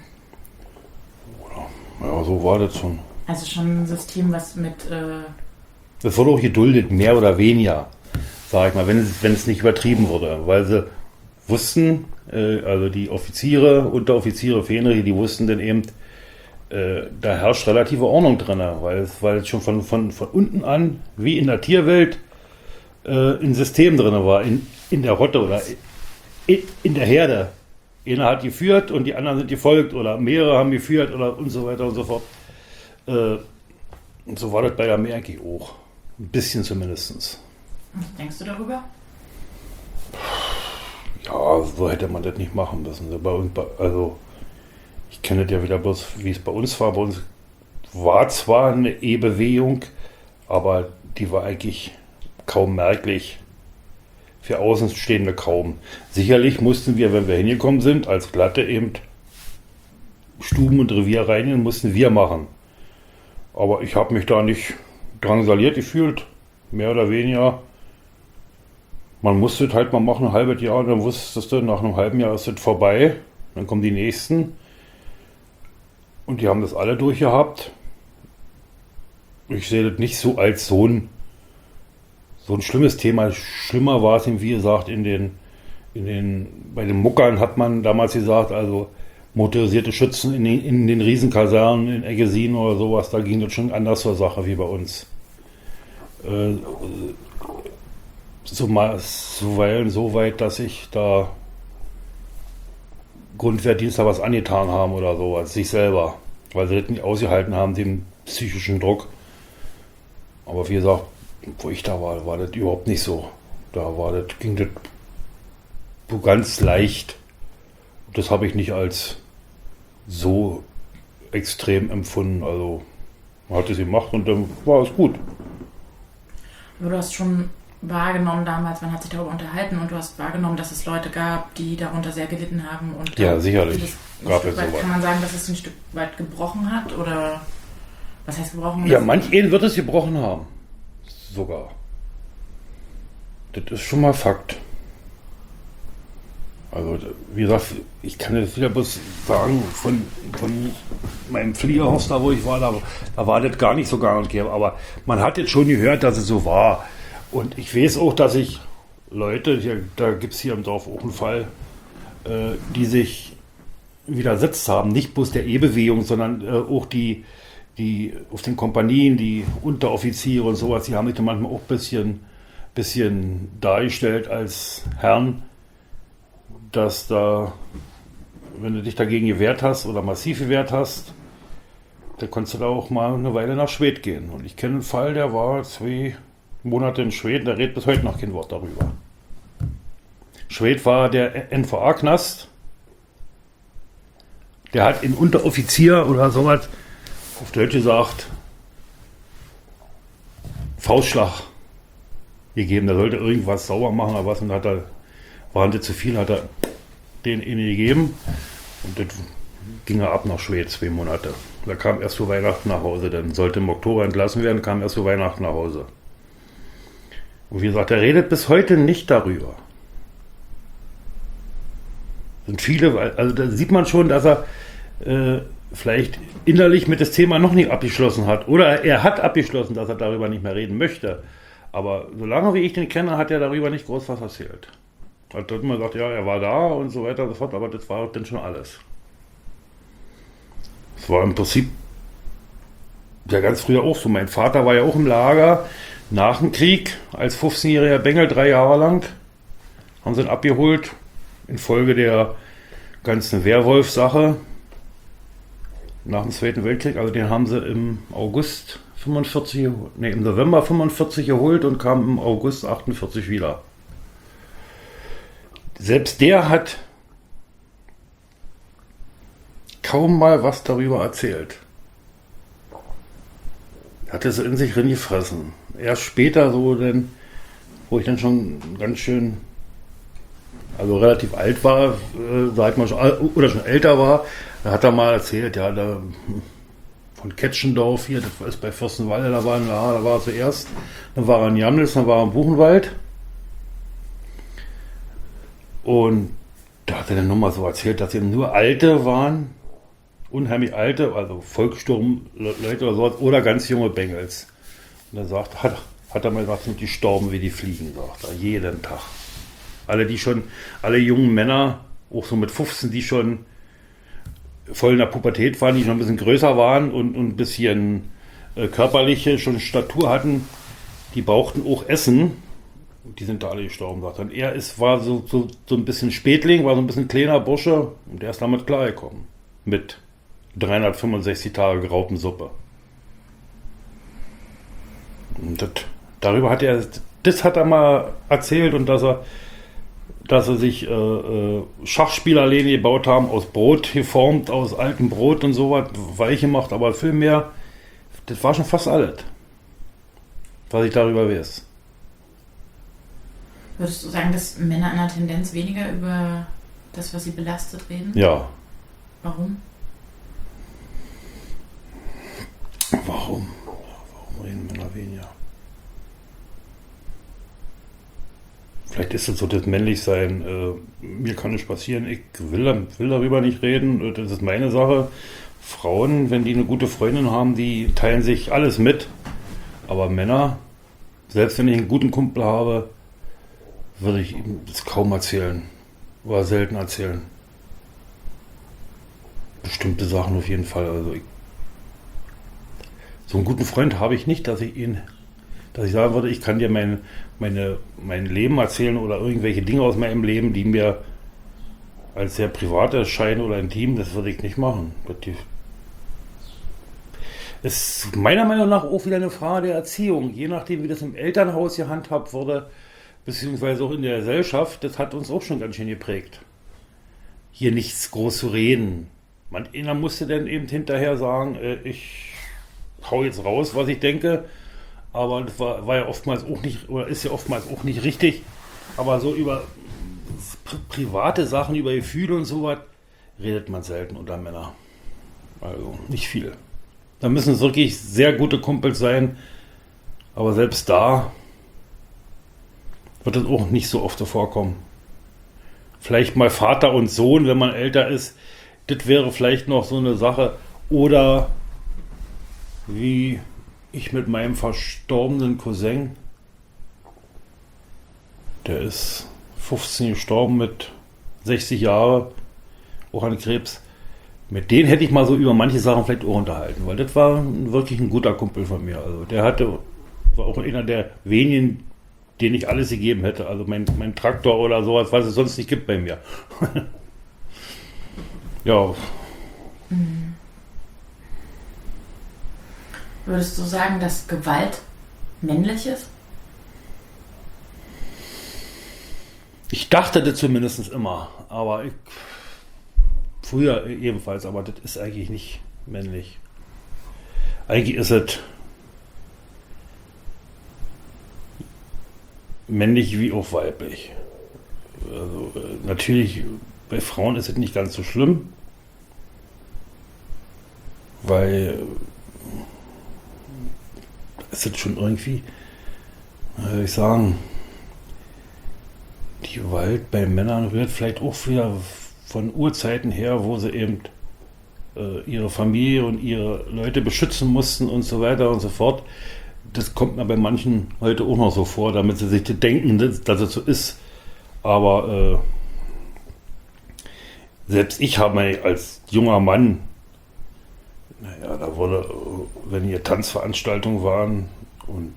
Ja, so war das schon. Also schon ein System, was mit... Äh Das wurde auch geduldet, mehr oder weniger, sag ich mal, wenn es, wenn es nicht übertrieben wurde. Weil sie wussten, äh, also die Offiziere, Unteroffiziere, Fähnrich, die wussten dann eben, äh, da herrscht relative Ordnung drin, weil es, weil es schon von, von, von unten an, wie in der Tierwelt, äh, ein System drin war, in, in der Rotte oder in, in der Herde. Einer hat geführt und die anderen sind gefolgt oder mehrere haben geführt oder und so weiter und so fort. Äh, und so war das bei der Merki auch. Ein bisschen zumindest. Was denkst du darüber? Ja, so hätte man das nicht machen müssen. Bei uns, also, ich kenne das ja wieder bloß, wie es bei uns war. Bei uns war zwar eine E-Bewegung, aber die war eigentlich kaum merklich. Für Außenstehende kaum. Sicherlich mussten wir, wenn wir hingekommen sind, als Glatte eben Stuben und Revier reinigen, mussten wir machen. Aber ich habe mich da nicht drangsaliert gefühlt, mehr oder weniger. Man musste es halt mal machen, ein halbes Jahr, und dann wusstest du, nach einem halben Jahr ist es vorbei. Dann kommen die Nächsten. Und die haben das alle durchgehabt. Ich sehe das nicht so als so ein So ein schlimmes Thema. Schlimmer war es, wie gesagt, in den, in den, bei den Muckern hat man damals gesagt, also motorisierte Schützen in den, in den Riesenkasernen in Eggesin oder sowas, da ging das schon anders zur Sache wie bei uns. Äh, so mal, zuweilen so weit, dass ich da Grundwehrdienstler was angetan haben oder sowas, sich selber, weil sie das nicht ausgehalten haben, den psychischen Druck. Aber wie gesagt, wo ich da war, war das überhaupt nicht so. Da war das, ging das so ganz leicht. Das habe ich nicht als so extrem empfunden. Also man hat es gemacht und dann war es gut. Aber du hast schon wahrgenommen damals, man hat sich darüber unterhalten und du hast wahrgenommen, dass es Leute gab, die darunter sehr gelitten haben. Und ja, sicherlich. Das gab es sowas. Kann man sagen, dass es ein Stück weit gebrochen hat? Oder was heißt gebrochen? Ja, manch einen wird es gebrochen haben. Sogar. Das ist schon mal Fakt. Also, wie gesagt, ich kann jetzt wieder bloß sagen, von, von meinem Fliegerhaus, da wo ich war, da, da war das gar nicht so gar nicht gäbe. Aber man hat jetzt schon gehört, dass es so war. Und ich weiß auch, dass ich Leute, hier, da gibt es hier im Dorf auch einen Fall, äh, die sich widersetzt haben. Nicht bloß der E-Bewegung, sondern äh, auch die die auf den Kompanien, die Unteroffiziere und sowas, die haben sich dann manchmal auch ein bisschen, bisschen dargestellt als Herren, dass da, wenn du dich dagegen gewehrt hast oder massiv gewehrt hast, dann konntest du da auch mal eine Weile nach Schwedt gehen. Und ich kenne einen Fall, der war zwei Monate in Schwedt, der redet bis heute noch kein Wort darüber. Schwedt war der N V A-Knast. Der hat in Unteroffizier oder sowas, auf Deutsch gesagt, Faustschlag gegeben. Der sollte irgendwas sauber machen oder was und hat er, waren das zu viel, hat er den ihnen gegeben und das ging er ab nach Schwedt, zwei Monate. Da kam erst zu Weihnachten nach Hause, dann sollte im Oktober entlassen werden, kam erst zu Weihnachten nach Hause. Und wie gesagt, er redet bis heute nicht darüber. Und viele, also da sieht man schon, dass er äh, vielleicht innerlich mit das Thema noch nicht abgeschlossen hat. Oder er hat abgeschlossen, dass er darüber nicht mehr reden möchte. Aber solange wie ich den kenne, hat er darüber nicht groß was erzählt. Er hat immer gesagt, ja, er war da und so weiter und so fort, aber das war dann schon alles. Es war im Prinzip ja ganz früher auch so. Mein Vater war ja auch im Lager nach dem Krieg als fünfzehnjähriger Bengel drei Jahre lang. Haben sie ihn abgeholt infolge der ganzen Werwolf-Sache nach dem Zweiten Weltkrieg. Also den haben sie im August fünfundvierzig, nee, im November fünfundvierzig geholt und kam im August achtundvierzig wieder. Selbst der hat kaum mal was darüber erzählt. Hat es in sich reingefressen. Erst später so, denn, wo ich dann schon ganz schön, also relativ alt war, äh, sag mal, schon, oder schon älter war, da hat er mal erzählt, ja, da, von Ketschendorf hier, das ist bei Fürstenwalde, da war, ja, da war er zuerst, dann war er in Jamnitz, dann war er im Buchenwald. Und da hat er dann nochmal so erzählt, dass eben nur Alte waren, unheimlich Alte, also Volkssturm-Leute oder sowas, oder ganz junge Bengels. Und er sagt, hat, hat er mal gesagt, sind die gestorben wie die Fliegen, sagt er, jeden Tag. Alle, die schon, alle jungen Männer, auch so mit fünfzehn, die schon voll in der Pubertät waren, die schon ein bisschen größer waren und, und ein bisschen äh, körperliche schon Statur hatten, die brauchten auch Essen. Die sind da alle gestorben, sagt er. Und er ist, war so, so, so ein bisschen Spätling, war so ein bisschen kleiner Bursche und der ist damit klargekommen. Mit dreihundertfünfundsechzig Tage Graupensuppe. Und das, darüber hat er, das hat er mal erzählt und dass er, dass er sich äh, äh, Schachspielerlehne gebaut haben, aus Brot geformt, aus altem Brot und so was, weich gemacht, aber viel mehr, das war schon fast alles, was ich darüber weiß. Würdest du sagen, dass Männer in der Tendenz weniger über das, was sie belastet, reden? Ja. Warum? Warum? Warum reden Männer weniger? Vielleicht ist es so das Männlichsein. Äh, mir kann nicht passieren, ich will, will darüber nicht reden, das ist meine Sache. Frauen, wenn die eine gute Freundin haben, die teilen sich alles mit. Aber Männer, selbst wenn ich einen guten Kumpel habe, würde ich ihm das kaum erzählen. Oder selten erzählen. Bestimmte Sachen auf jeden Fall. Also ich, so einen guten Freund habe ich nicht, dass ich ihn, dass ich sagen würde, ich kann dir mein, meine, mein Leben erzählen oder irgendwelche Dinge aus meinem Leben, die mir als sehr privat erscheinen oder intim, das würde ich nicht machen. Es ist meiner Meinung nach auch wieder eine Frage der Erziehung. Je nachdem, wie das im Elternhaus gehandhabt wurde, beziehungsweise auch in der Gesellschaft, das hat uns auch schon ganz schön geprägt. Hier nichts groß zu reden. Man einer musste dann eben hinterher sagen, äh, ich hau jetzt raus, was ich denke, aber das war, war ja oftmals auch nicht, oder ist ja oftmals auch nicht richtig, aber so über pri- private Sachen, über Gefühle und sowas, redet man selten unter Männern. Also nicht viel. Da müssen es wirklich sehr gute Kumpels sein, aber selbst da wird das auch nicht so oft so vorkommen. Vielleicht mal Vater und Sohn, wenn man älter ist, das wäre vielleicht noch so eine Sache. Oder wie ich mit meinem verstorbenen Cousin, der ist fünfzehn gestorben mit sechzig Jahren, auch an Krebs. Mit denen hätte ich mal so über manche Sachen vielleicht auch unterhalten, weil das war wirklich ein guter Kumpel von mir. Also der hatte, war auch einer der wenigen, den ich alles gegeben hätte. Also mein, mein Traktor oder sowas, was es sonst nicht gibt bei mir. Ja. Mhm. Würdest du sagen, dass Gewalt männlich ist? Ich dachte das zumindest immer, aber ich, früher ebenfalls, aber das ist eigentlich nicht männlich. Eigentlich ist es männlich wie auch weiblich. Also, äh, natürlich, bei Frauen ist es nicht ganz so schlimm, weil es ist schon irgendwie, würde ich sagen, die Gewalt bei Männern rührt vielleicht auch wieder von Urzeiten her, wo sie eben äh, ihre Familie und ihre Leute beschützen mussten und so weiter und so fort. Das kommt mir bei manchen heute auch noch so vor, damit sie sich denken, dass, dass es so ist. Aber äh, selbst ich habe mir als junger Mann, naja, da wurde, wenn hier Tanzveranstaltungen waren und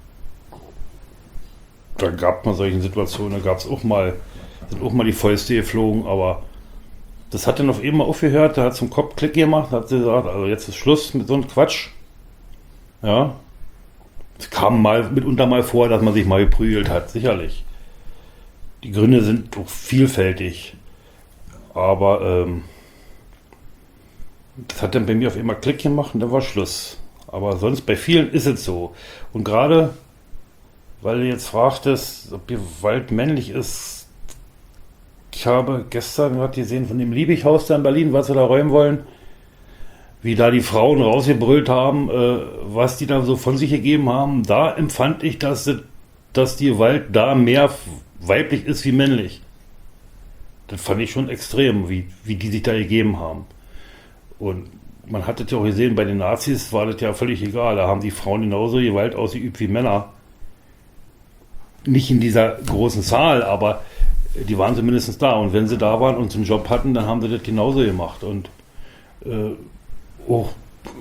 da gab man solche Situationen, da gab es auch mal, sind auch mal die Fäuste geflogen, aber das hat dann auf einmal aufgehört, da hat zum Kopf Klick gemacht, hat sie gesagt, also jetzt ist Schluss mit so einem Quatsch. Ja. Es kam mal mitunter mal vor, dass man sich mal geprügelt hat, sicherlich. Die Gründe sind doch vielfältig. Aber ähm, das hat dann bei mir auf einmal Klick gemacht und dann war Schluss. Aber sonst bei vielen ist es so. Und gerade, weil du jetzt fragtest, ob Gewalt männlich ist, ich habe gestern gerade gesehen von dem Liebighaus da in Berlin, was sie da räumen wollen, wie da die Frauen rausgebrüllt haben, äh, was die da so von sich gegeben haben. Da empfand ich, dass, die, dass die Gewalt da mehr weiblich ist wie männlich. Das fand ich schon extrem, wie, wie die sich da gegeben haben. Und man hat das ja auch gesehen, bei den Nazis war das ja völlig egal. Da haben die Frauen genauso Gewalt ausgeübt wie Männer. Nicht in dieser großen Zahl, aber die waren zumindest da. Und wenn sie da waren und einen Job hatten, dann haben sie das genauso gemacht. Und äh, auch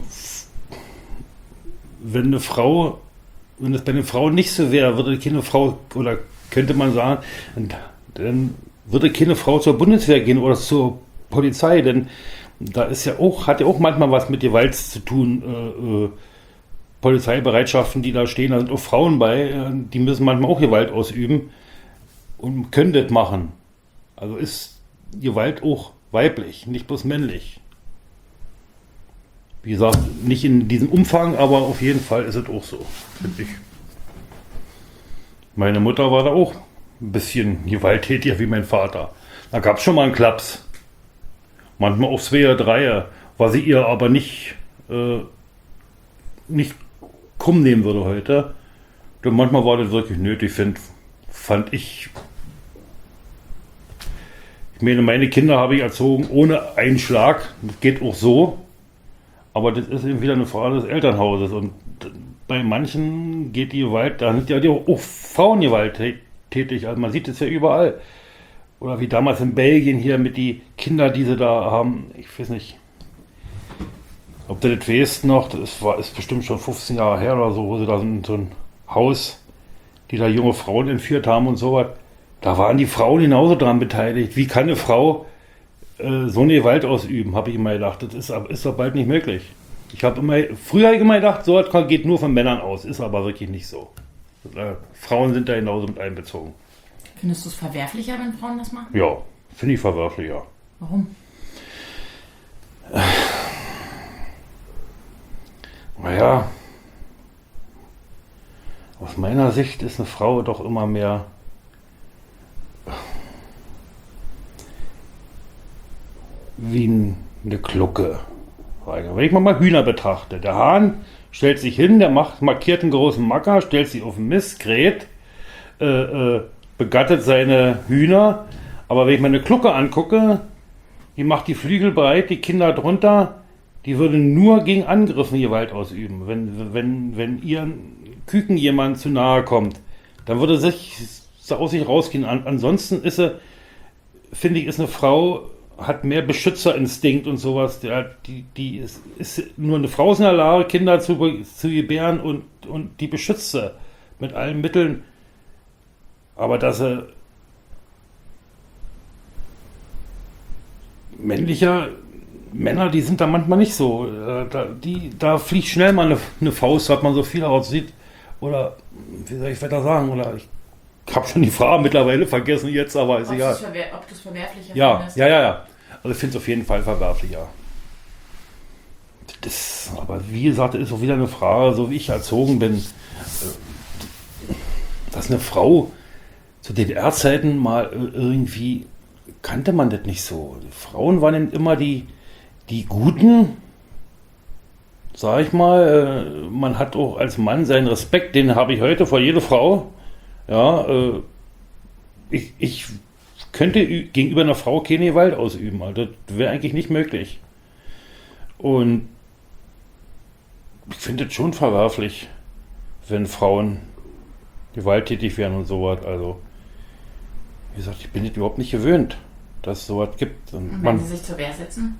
wenn eine Frau, wenn es bei einer Frau nicht so wäre, würde keine Frau, oder könnte man sagen, dann würde keine Frau zur Bundeswehr gehen oder zur Polizei, denn da ist ja auch, hat ja auch manchmal was mit Gewalt zu tun. Äh, äh, Polizeibereitschaften, die da stehen, da sind auch Frauen bei, äh, die müssen manchmal auch Gewalt ausüben und können das machen. Also ist Gewalt auch weiblich, nicht bloß männlich. Wie gesagt, nicht in diesem Umfang, aber auf jeden Fall ist es auch so, finde ich. Meine Mutter war da auch ein bisschen gewalttätiger wie mein Vater. Da gab es schon mal einen Klaps. Manchmal auch zwei oder drei, was ich ihr aber nicht, äh, nicht krumm nehmen würde heute. Denn manchmal war das wirklich nötig, find, fand ich. Ich meine, meine Kinder habe ich erzogen ohne einen Schlag. Das geht auch so. Aber das ist eben wieder eine Frage des Elternhauses. Und bei manchen geht die Gewalt, da sind ja auch Frauengewalt tätig. Also man sieht es ja überall. Oder wie damals in Belgien hier mit die Kinder, die sie da haben. Ich weiß nicht, ob du das weißt noch. Das war, ist bestimmt schon fünfzehn Jahre her oder so, wo sie da in so ein Haus, die da junge Frauen entführt haben und so was. Da waren die Frauen genauso dran beteiligt. Wie kann eine Frau äh, so eine Gewalt ausüben, habe ich immer gedacht. Das ist, ist doch bald nicht möglich. Ich habe immer, früher habe ich immer gedacht, so etwas geht nur von Männern aus. Ist aber wirklich nicht so. Äh, Frauen sind da genauso mit einbezogen. Findest du es verwerflicher, wenn Frauen das machen? Ja, finde ich verwerflicher. Warum? Naja, aus meiner Sicht ist eine Frau doch immer mehr wie eine Glucke. Wenn ich mal Hühner betrachte, der Hahn stellt sich hin, der macht, markiert einen großen Macker, stellt sich auf den Mist, kräht, äh, äh, begattet seine Hühner, aber wenn ich mir eine Glucke angucke, die macht die Flügel breit, die Kinder drunter, die würde nur gegen Angriffen Gewalt ausüben. Wenn, wenn, wenn ihren Küken jemand zu nahe kommt, dann würde sich aus sich rausgehen. An, ansonsten ist sie, finde ich, ist eine Frau, hat mehr Beschützerinstinkt und sowas. Der, die, die ist, ist nur eine Frau ist in der Lage, Kinder zu, zu gebären und, und die beschützt sie mit allen Mitteln. Aber dass er männlicher Männer, die sind da manchmal nicht so. Da, die, da fliegt schnell mal eine, eine Faust, hat man so viel aus sieht. Oder, wie soll ich weiter sagen? Oder ich habe schon die Frage mittlerweile vergessen jetzt, aber ist egal. Verwer- ob du es verwerflicher ja, findest? Ja, ja, ja. Also ich finde es auf jeden Fall verwerflicher. Das, aber wie gesagt, ist auch wieder eine Frage, so wie ich erzogen bin, dass eine Frau zu D D R-Zeiten mal irgendwie kannte man das nicht so. Die Frauen waren immer die, die Guten, sag ich mal. Man hat auch als Mann seinen Respekt, den habe ich heute vor jeder Frau. Ja, äh, ich, ich könnte ü- gegenüber einer Frau keine Gewalt ausüben. Also das wäre eigentlich nicht möglich. Und ich finde es schon verwerflich, wenn Frauen gewalttätig werden und sowas. Also, wie gesagt, ich bin das überhaupt nicht gewöhnt, dass es sowas gibt. Und Und wenn man sie sich zur Wehr setzen?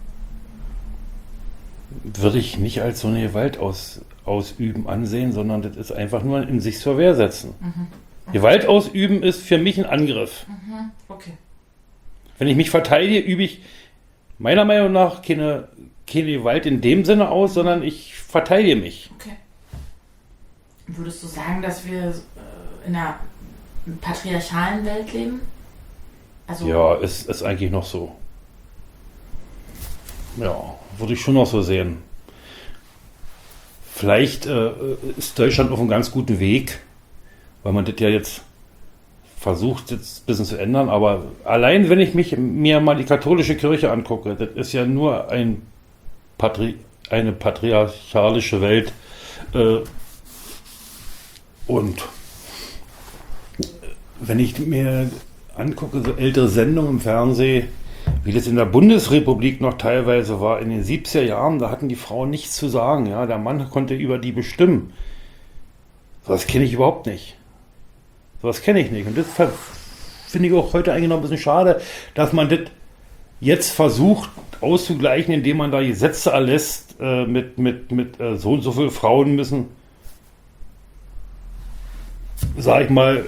würde ich nicht als so eine Gewalt aus, ausüben ansehen, sondern das ist einfach nur in sich zur Wehr setzen. Mhm. Gewalt ausüben ist für mich ein Angriff. Mhm. Okay. Wenn ich mich verteidige, übe ich meiner Meinung nach keine, keine Gewalt in dem Sinne aus, sondern ich verteidige mich. Okay. Würdest du sagen, dass wir äh, in einer patriarchalen Welt leben? Also, Ja, ist, ist eigentlich noch so. Ja, würde ich schon noch so sehen. Vielleicht äh, ist Deutschland auf einem ganz guten Weg, weil man das ja jetzt versucht, jetzt ein bisschen zu ändern. Aber allein, wenn ich mich, mir mal die katholische Kirche angucke, das ist ja nur ein Patri eine patriarchalische Welt. Äh, und wenn ich mir angucke, so ältere Sendungen im Fernsehen, wie das in der Bundesrepublik noch teilweise war, in den siebziger Jahren, da hatten die Frauen nichts zu sagen. Ja? Der Mann konnte über die bestimmen. Das kenne ich überhaupt nicht. Sowas kenne ich nicht. Und das finde ich auch heute eigentlich noch ein bisschen schade, dass man das jetzt versucht auszugleichen, indem man da Gesetze erlässt, äh, mit, mit, mit äh, so und so viele Frauen müssen, sag ich mal,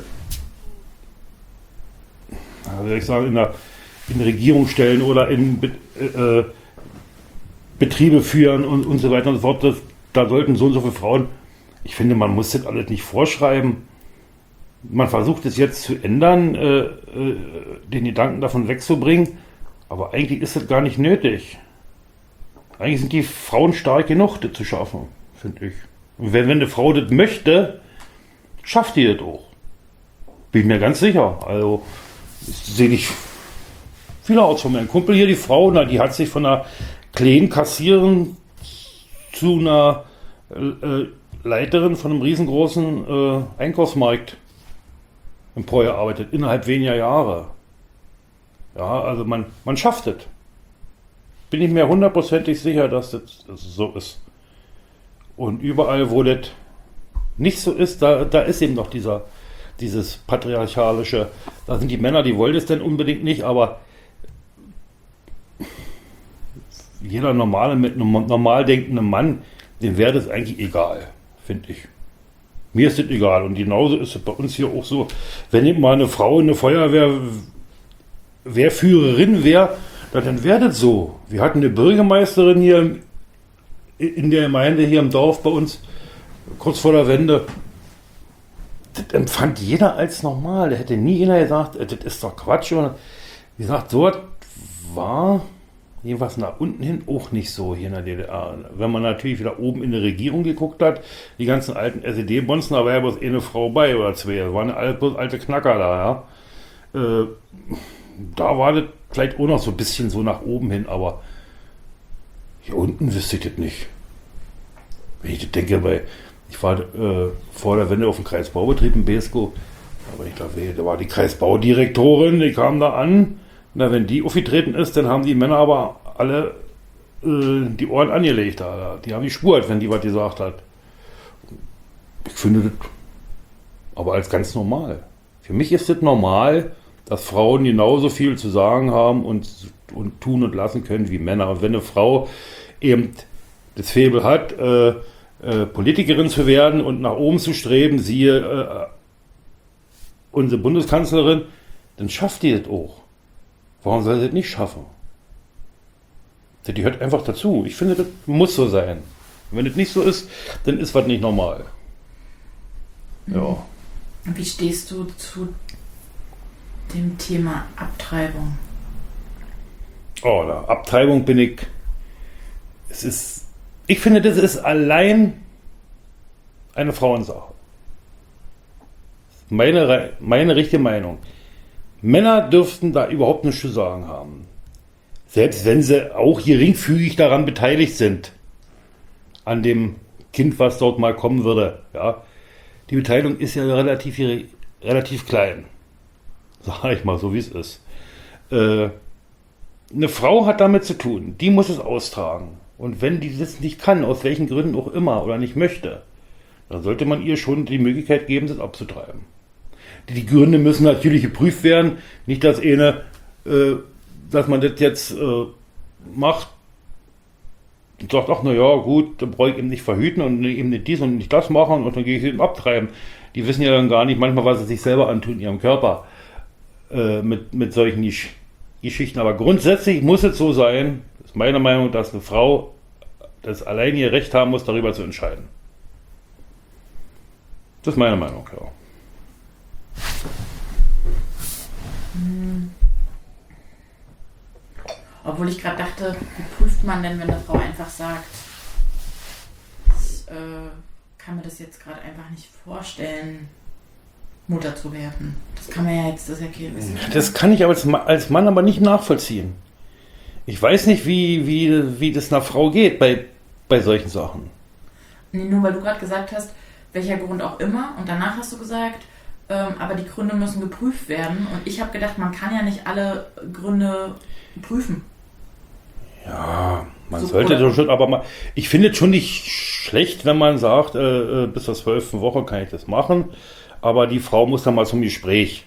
wie soll ich sagen, in der, in Regierungsstellen oder in Be äh, Betriebe führen und, und so weiter und so fort. Das, da sollten so und so viele Frauen, ich finde, man muss das alles nicht vorschreiben. Man versucht es jetzt zu ändern, äh, äh, den Gedanken davon wegzubringen, aber eigentlich ist das gar nicht nötig. Eigentlich sind die Frauen stark genug, das zu schaffen, finde ich. Und wenn, wenn eine Frau das möchte, schafft die das auch. Bin ich mir ganz sicher. Also, das sehe ich vielerorts von meinem Kumpel hier, die Frau, na, die hat sich von einer kleinen Kassiererin zu einer äh, Leiterin von einem riesengroßen äh, Einkaufsmarkt emporgearbeitet, innerhalb weniger Jahre. Ja, also man, man schafft es. Bin ich mir hundertprozentig sicher, dass das so ist. Und überall, wo das nicht so ist, da, da ist eben noch dieser, dieses patriarchalische, da sind die Männer, die wollen es denn unbedingt nicht, aber jeder normale, mit einem normal denkende Mann, dem wäre das eigentlich egal, finde ich. Mir ist das egal. Und genauso ist es bei uns hier auch so, wenn eben mal eine Frau in der Feuerwehr Wehrführerin wäre, dann wäre das so. Wir hatten eine Bürgermeisterin hier in der Gemeinde, hier im Dorf bei uns, kurz vor der Wende. Das empfand jeder als normal. Da hätte nie einer gesagt, das ist doch Quatsch. Und wie gesagt, so war jedenfalls nach unten hin auch nicht so hier in der D D R. Wenn man natürlich wieder oben in die Regierung geguckt hat, die ganzen alten S E D-Bonzen, da war ja bloß eine Frau bei oder zwei. Da waren alle, bloß alte Knacker da, ja. Äh, da war das vielleicht auch noch so ein bisschen so nach oben hin, aber hier unten wüsste ich das nicht. Wenn ich das denke, weil ich war äh, vor der Wende auf dem Kreisbaubetrieb in Beeskow, aber ich glaube, da war die Kreisbaudirektorin, die kam da an. Na, wenn die aufgetreten ist, dann haben die Männer aber alle äh, die Ohren angelegt. Da. Die haben gespurt, wenn die was gesagt hat. Ich finde das aber als ganz normal. Für mich ist das normal, dass Frauen genauso viel zu sagen haben und, und tun und lassen können wie Männer. Und wenn eine Frau eben das Faible hat, äh, äh, Politikerin zu werden und nach oben zu streben, siehe äh, unsere Bundeskanzlerin, dann schafft die das auch. Warum soll sie das nicht schaffen? Das gehört einfach dazu. Ich finde, das muss so sein. Und wenn das nicht so ist, dann ist was nicht normal. Ja. Wie stehst du zu dem Thema Abtreibung? Oh, da, Abtreibung bin ich. Es ist. Ich finde, das ist allein eine Frauensache. Meine, meine richtige Meinung. Männer dürften da überhaupt nichts zu sagen haben. Selbst wenn sie auch geringfügig daran beteiligt sind. An dem Kind, was dort mal kommen würde. Ja. Die Beteiligung ist ja relativ relativ klein. Sag ich mal, so wie es ist. Äh, eine Frau hat damit zu tun, die muss es austragen. Und wenn die das nicht kann, aus welchen Gründen auch immer, oder nicht möchte, dann sollte man ihr schon die Möglichkeit geben, das abzutreiben. Die, die Gründe müssen natürlich geprüft werden, nicht dass eine, äh, dass man das jetzt äh, macht und sagt, ach na ja, gut, dann brauche ich eben nicht verhüten und eben nicht dies und nicht das machen und dann gehe ich eben abtreiben. Die wissen ja dann gar nicht manchmal, was sie sich selber antun in ihrem Körper äh, mit, mit solchen Gesch- Geschichten. Aber grundsätzlich muss es so sein, ist meine Meinung, dass eine Frau das allein ihr Recht haben muss, darüber zu entscheiden. Das ist meine Meinung, ja. Hm. Obwohl ich gerade dachte, wie prüft man denn, wenn eine Frau einfach sagt, ich äh, kann mir das jetzt gerade einfach nicht vorstellen, Mutter zu werden. Das kann man ja jetzt, das ist ja kein Wissen. Das kann ich als, Ma- als Mann aber nicht nachvollziehen. Ich weiß nicht, wie, wie, wie das einer Frau geht bei, bei solchen Sachen. Nee, nur weil du gerade gesagt hast, welcher Grund auch immer, und danach hast du gesagt, ähm, aber die Gründe müssen geprüft werden. Und ich habe gedacht, man kann ja nicht alle Gründe prüfen. Ja, man So, sollte oder- doch schon, aber mal, ich finde es schon nicht schlecht, wenn man sagt, äh, äh, bis zur zwölften Woche kann ich das machen, aber die Frau muss dann mal zum Gespräch.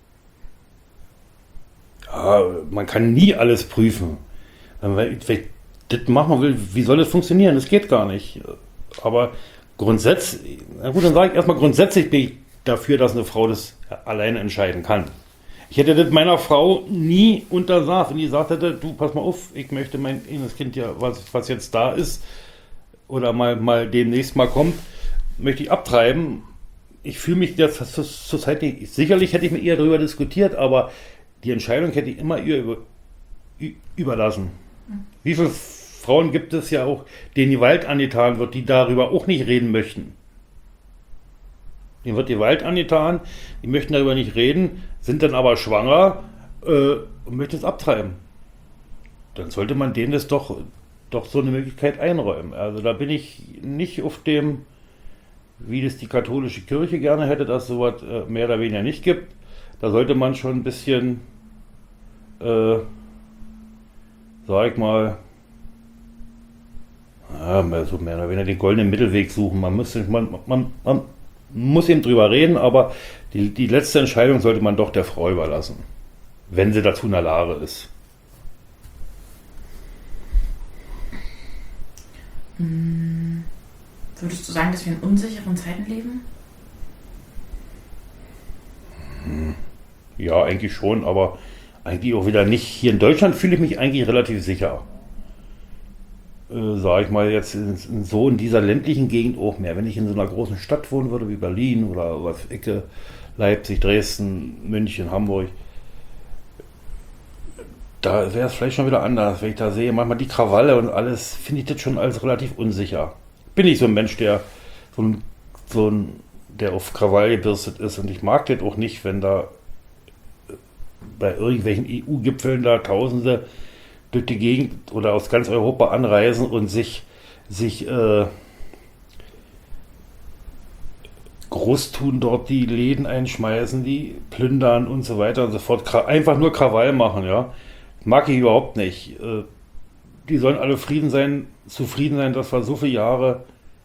Ja, man kann nie alles prüfen. Wenn ich das machen will, wie soll das funktionieren? Das geht gar nicht. Aber grundsätzlich, na gut, dann sage ich erstmal, grundsätzlich bin ich dafür, dass eine Frau das alleine entscheiden kann. Ich hätte das meiner Frau nie untersagt, wenn die gesagt hätte, du, pass mal auf, ich möchte mein inneres Kind ja, was, was jetzt da ist, oder mal, mal demnächst mal kommt, möchte ich abtreiben. Ich fühle mich jetzt zurzeit nicht, sicherlich hätte ich mit ihr darüber diskutiert, aber die Entscheidung hätte ich immer ihr über, ü- überlassen. Wie viele Frauen gibt es ja auch, denen die Gewalt angetan wird, die darüber auch nicht reden möchten? Ihnen wird die Gewalt angetan, die möchten darüber nicht reden, sind dann aber schwanger äh, und möchten es abtreiben. Dann sollte man denen das doch, doch so eine Möglichkeit einräumen. Also da bin ich nicht auf dem, wie das die katholische Kirche gerne hätte, dass es sowas äh, mehr oder weniger nicht gibt. Da sollte man schon ein bisschen, äh, sag ich mal, ja, mehr- so mehr oder weniger den goldenen Mittelweg suchen. Man muss, man, man, man muss eben drüber reden, aber die, die letzte Entscheidung sollte man doch der Frau überlassen, wenn sie dazu in der Lage ist. Hm. Würdest du sagen, dass wir in unsicheren Zeiten leben? Ja, eigentlich schon, aber eigentlich auch wieder nicht. Hier in Deutschland fühle ich mich eigentlich relativ sicher. Äh, sag ich mal jetzt in, in so in dieser ländlichen Gegend auch mehr. Wenn ich in so einer großen Stadt wohnen würde wie Berlin oder was Ecke, Leipzig, Dresden, München, Hamburg, da wäre es vielleicht schon wieder anders. Wenn ich da sehe, manchmal die Krawalle und alles, finde ich das schon als relativ unsicher. Bin ich so ein Mensch, der so ein, so ein der auf Krawall gebürstet ist und ich mag das auch nicht, wenn da bei irgendwelchen E U-Gipfeln da Tausende durch die Gegend oder aus ganz Europa anreisen und sich, sich äh, groß tun, dort die Läden einschmeißen, die plündern und so weiter und so fort. Kra- Einfach nur Krawall machen, ja. Mag ich überhaupt nicht. Äh, die sollen alle Frieden sein, zufrieden sein, dass wir so viele Jahre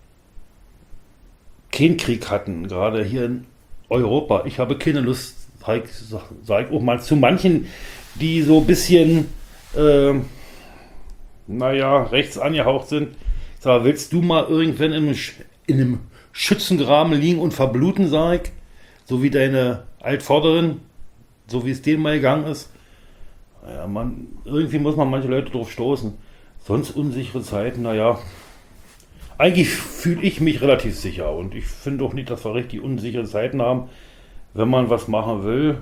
keinen Krieg hatten, gerade hier in Europa. Ich habe keine Lust, sag ich, sag ich auch mal, zu manchen, die so ein bisschen, äh, naja, rechts angehaucht sind. Ich sag, willst du mal irgendwann in einem, Sch- in einem Schützengraben liegen und verbluten, sag ich, so wie deine Altvorderin, so wie es denen mal gegangen ist? Ja, man, irgendwie muss man manche Leute drauf stoßen. Sonst unsichere Zeiten, naja, eigentlich fühle ich mich relativ sicher und ich finde auch nicht, dass wir richtig unsichere Zeiten haben. Wenn man was machen will,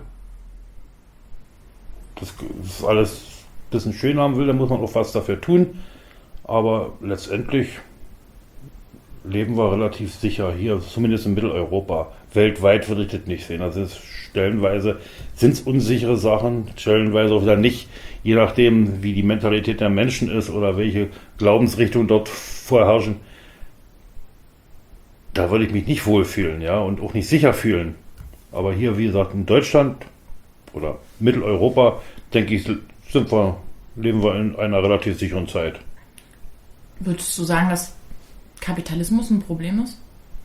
das ist alles ein bisschen schön haben will, dann muss man auch was dafür tun. Aber letztendlich leben wir relativ sicher hier, zumindest in Mitteleuropa. Weltweit würde ich das nicht sehen. Also es ist stellenweise sind es unsichere Sachen, stellenweise auch wieder nicht, je nachdem, wie die Mentalität der Menschen ist oder welche Glaubensrichtungen dort vorherrschen. Da würde ich mich nicht wohlfühlen, ja, und auch nicht sicher fühlen. Aber hier, wie gesagt, in Deutschland oder Mitteleuropa, denke ich, sind wir, leben wir in einer relativ sicheren Zeit. Würdest du sagen, dass Kapitalismus ein Problem ist?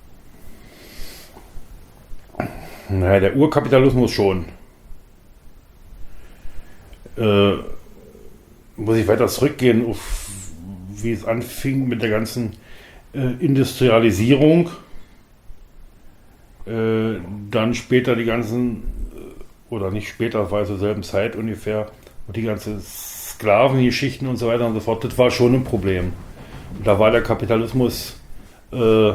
Naja, der Urkapitalismus schon. Äh, muss ich weiter zurückgehen, auf, wie es anfing mit der ganzen äh, Industrialisierung. Äh, dann später die ganzen, oder nicht später, war es zur selben Zeit ungefähr, und die ganzen Sklavengeschichten und so weiter und so fort, das war schon ein Problem. Und da war der Kapitalismus äh,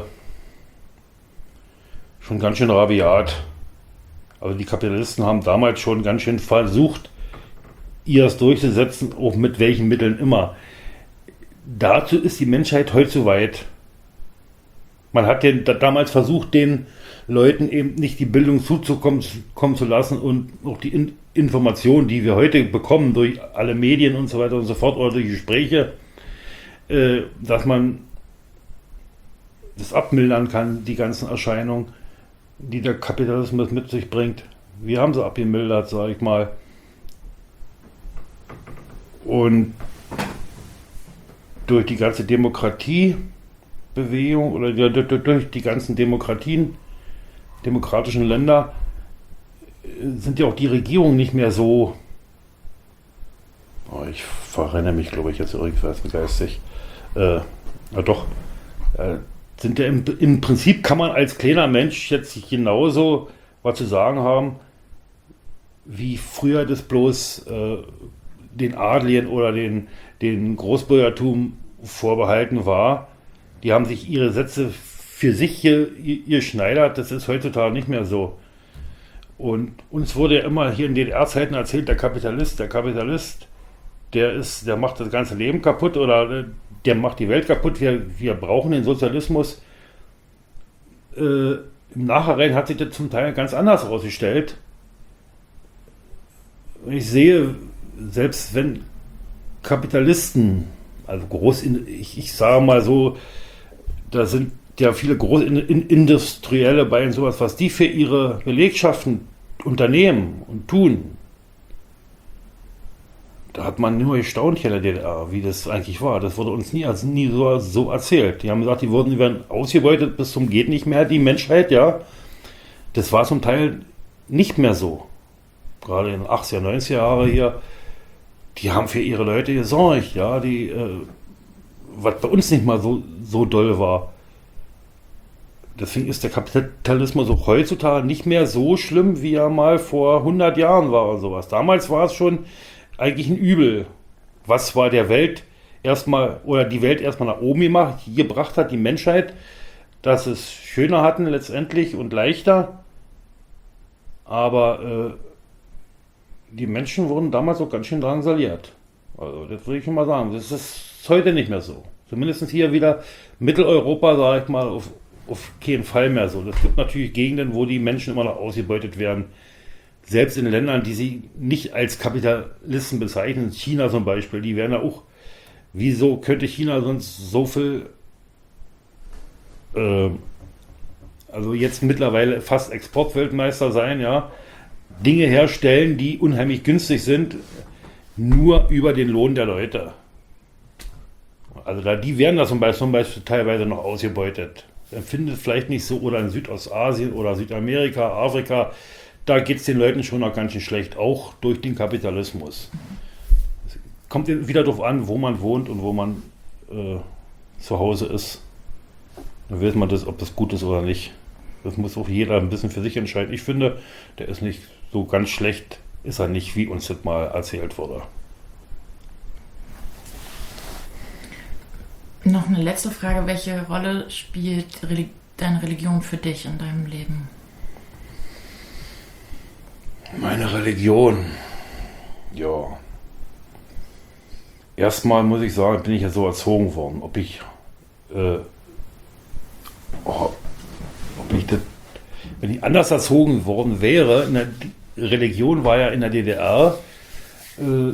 schon ganz schön rabiat. Also die Kapitalisten haben damals schon ganz schön versucht, ihres durchzusetzen, auch mit welchen Mitteln immer. Dazu ist die Menschheit heute zu weit. Man hat den, da, damals versucht, den Leuten eben nicht die Bildung zuzukommen kommen zu lassen und auch die In- Informationen, die wir heute bekommen durch alle Medien und so weiter und so fort oder durch Gespräche, äh, dass man das abmildern kann, die ganzen Erscheinungen, die der Kapitalismus mit sich bringt. Wir haben sie abgemildert, sage ich mal. Und durch die ganze Demokratiebewegung oder durch die ganzen Demokratien, demokratischen Länder, sind ja auch die Regierungen nicht mehr so, oh, ich verrenne mich, glaube ich, jetzt irgendwas geistig, äh, na doch, äh, sind ja im, im Prinzip kann man als kleiner Mensch jetzt genauso was zu sagen haben, wie früher das bloß äh, den Adligen oder den, den Großbürgertum vorbehalten war. Die haben sich ihre Sätze für sich geschneidert, das ist heutzutage nicht mehr so. Und uns wurde ja immer hier in D D R-Zeiten erzählt, der Kapitalist, der Kapitalist, der ist, der macht das ganze Leben kaputt oder der macht die Welt kaputt, wir, wir brauchen den Sozialismus. Äh, Im Nachhinein hat sich das zum Teil ganz anders herausgestellt. Ich sehe, selbst wenn Kapitalisten, also groß, ich, ich sage mal so, da sind ja viele Großindustrielle bei und sowas, was die für ihre Belegschaften unternehmen und tun. Da hat man nur gestaunt hier in der D D R, wie das eigentlich war. Das wurde uns nie, also nie so, so erzählt. Die haben gesagt, die wurden, die werden ausgebeutet bis zum geht nicht mehr, die Menschheit, ja. Das war zum Teil nicht mehr so. Gerade in den achtziger, neunziger Jahre hier, die haben für ihre Leute gesorgt, ja, die, äh, was bei uns nicht mal so, so doll war. Deswegen ist der Kapitalismus auch heutzutage nicht mehr so schlimm, wie er mal vor hundert Jahren war oder sowas. Damals war es schon eigentlich ein Übel, was zwar der Welt erstmal oder die Welt erstmal nach oben gemacht, gebracht hat, die Menschheit, dass es schöner hatten letztendlich und leichter, aber äh, die Menschen wurden damals auch ganz schön drangsaliert. Also das würde ich schon mal sagen, das ist heute nicht mehr so. Zumindest hier wieder Mitteleuropa, sage ich mal, auf, auf keinen Fall mehr so. Es gibt natürlich Gegenden, wo die Menschen immer noch ausgebeutet werden. Selbst in Ländern, die sie nicht als Kapitalisten bezeichnen, China zum Beispiel, die werden ja auch, wieso könnte China sonst so viel, äh, also jetzt mittlerweile fast Exportweltmeister sein, ja, Dinge herstellen, die unheimlich günstig sind, nur über den Lohn der Leute. Also da, die werden da zum Beispiel, zum Beispiel teilweise noch ausgebeutet. Empfindet vielleicht nicht so, oder in Südostasien oder Südamerika, Afrika, da geht es den Leuten schon noch ganz schön schlecht, auch durch den Kapitalismus. Es kommt wieder darauf an, wo man wohnt und wo man äh, zu Hause ist. Dann weiß man das, ob das gut ist oder nicht. Das muss auch jeder ein bisschen für sich entscheiden. Ich finde, der ist nicht so ganz schlecht, ist er nicht, wie uns das mal erzählt wurde. Noch eine letzte Frage. Welche Rolle spielt Reli- deine Religion für dich in deinem Leben? Meine Religion, ja. Erstmal muss ich sagen, bin ich ja so erzogen worden. Ob ich, äh, oh, ob ich das, wenn ich anders erzogen worden wäre, in der Religion war ja in der D D R, äh,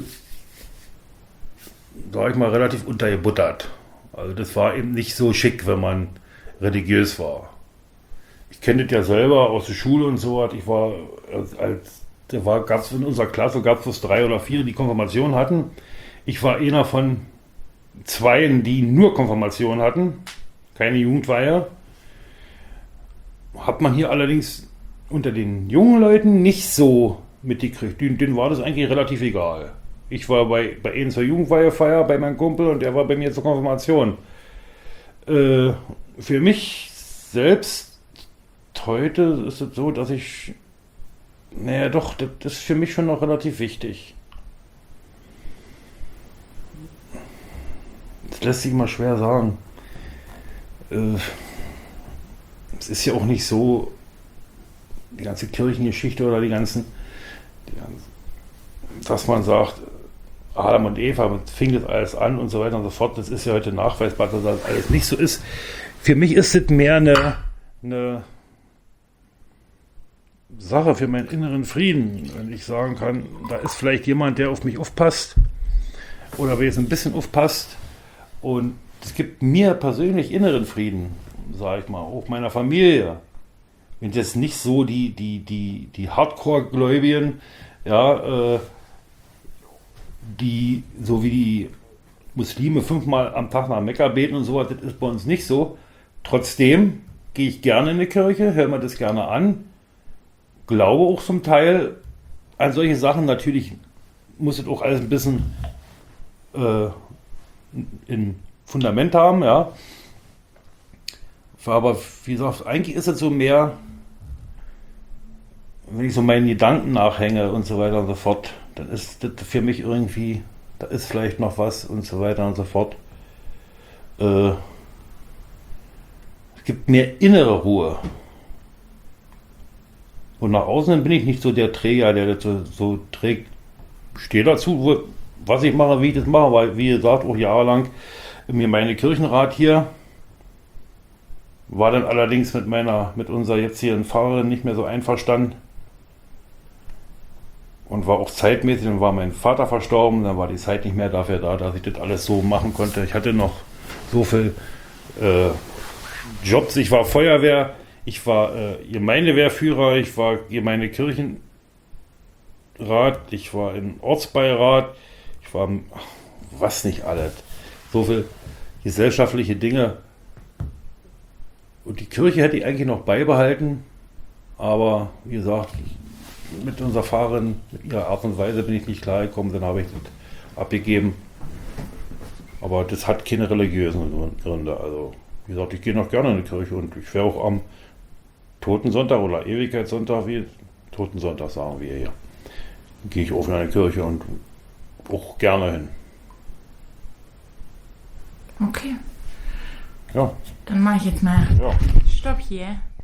sag ich mal, relativ untergebuttert. Also das war eben nicht so schick, wenn man religiös war. ich kenne das ja selber aus der Schule und so was. Ich war, als, als da war, gab es in unserer Klasse, gab es drei oder vier, die Konfirmation hatten. Ich war einer von zweien, die nur Konfirmation hatten, keine Jugendweihe. Hat man hier allerdings unter den jungen Leuten nicht so mitgekriegt. Denen, denen war das eigentlich relativ egal. Ich war bei, bei ihnen zur Jugendweihefeier bei meinem Kumpel und der war bei mir zur Konfirmation. Äh, für mich selbst heute ist es so, dass ich, naja doch, das, das ist für mich schon noch relativ wichtig. Das lässt sich mal schwer sagen. Äh, es ist ja auch nicht so, die ganze Kirchengeschichte oder die ganzen, die ganzen, dass man sagt, Adam und Eva, fing das alles an und so weiter und so fort. Das ist ja heute nachweisbar, dass das alles nicht so ist. Für mich ist es mehr eine, eine Sache für meinen inneren Frieden, wenn ich sagen kann, da ist vielleicht jemand, der auf mich aufpasst oder wer jetzt ein bisschen aufpasst und es gibt mir persönlich inneren Frieden, sage ich mal, auch meiner Familie. Wenn jetzt nicht so die, die, die, die Hardcore-Gläubigen, ja, äh, die, so wie die Muslime fünfmal am Tag nach Mekka beten und so, das ist bei uns nicht so. Trotzdem gehe ich gerne in die Kirche, höre mir das gerne an, glaube auch zum Teil an solche Sachen. Natürlich muss es auch alles ein bisschen äh, in Fundament haben, ja. Aber wie gesagt, eigentlich ist es so mehr, wenn ich so meinen Gedanken nachhänge und so weiter und so fort, dann ist das für mich irgendwie, da ist vielleicht noch was und so weiter und so fort. Äh, es gibt mehr innere Ruhe. Und nach außen bin ich nicht so der Träger, der das so, so trägt. Ich stehe dazu, wo, was ich mache, wie ich das mache, weil, wie gesagt, auch jahrelang mir meine Kirchenrat hier war dann allerdings mit meiner, mit unserer jetzigen Pfarrerin nicht mehr so einverstanden und war auch zeitmäßig, dann war mein Vater verstorben, dann war die Zeit nicht mehr dafür da, dass ich das alles so machen konnte. Ich hatte noch so viel äh, Jobs, ich war Feuerwehr, ich war äh, Gemeindewehrführer, ich war Gemeindekirchenrat, ich war im Ortsbeirat, ich war, ach, was nicht alles, so viel gesellschaftliche Dinge. Und die Kirche hätte ich eigentlich noch beibehalten, aber wie gesagt, mit unserer Pfarrerin, mit ihrer Art und Weise bin ich nicht klargekommen, dann habe ich das abgegeben. Aber das hat keine religiösen Gründe. Also, wie gesagt, ich gehe noch gerne in die Kirche und ich wäre auch am Totensonntag oder Ewigkeitssonntag, wie Totensonntag sagen wir hier, gehe ich auch in eine Kirche und auch gerne hin. Okay. Ja. Dann mache ich jetzt mal Ja. Stopp hier.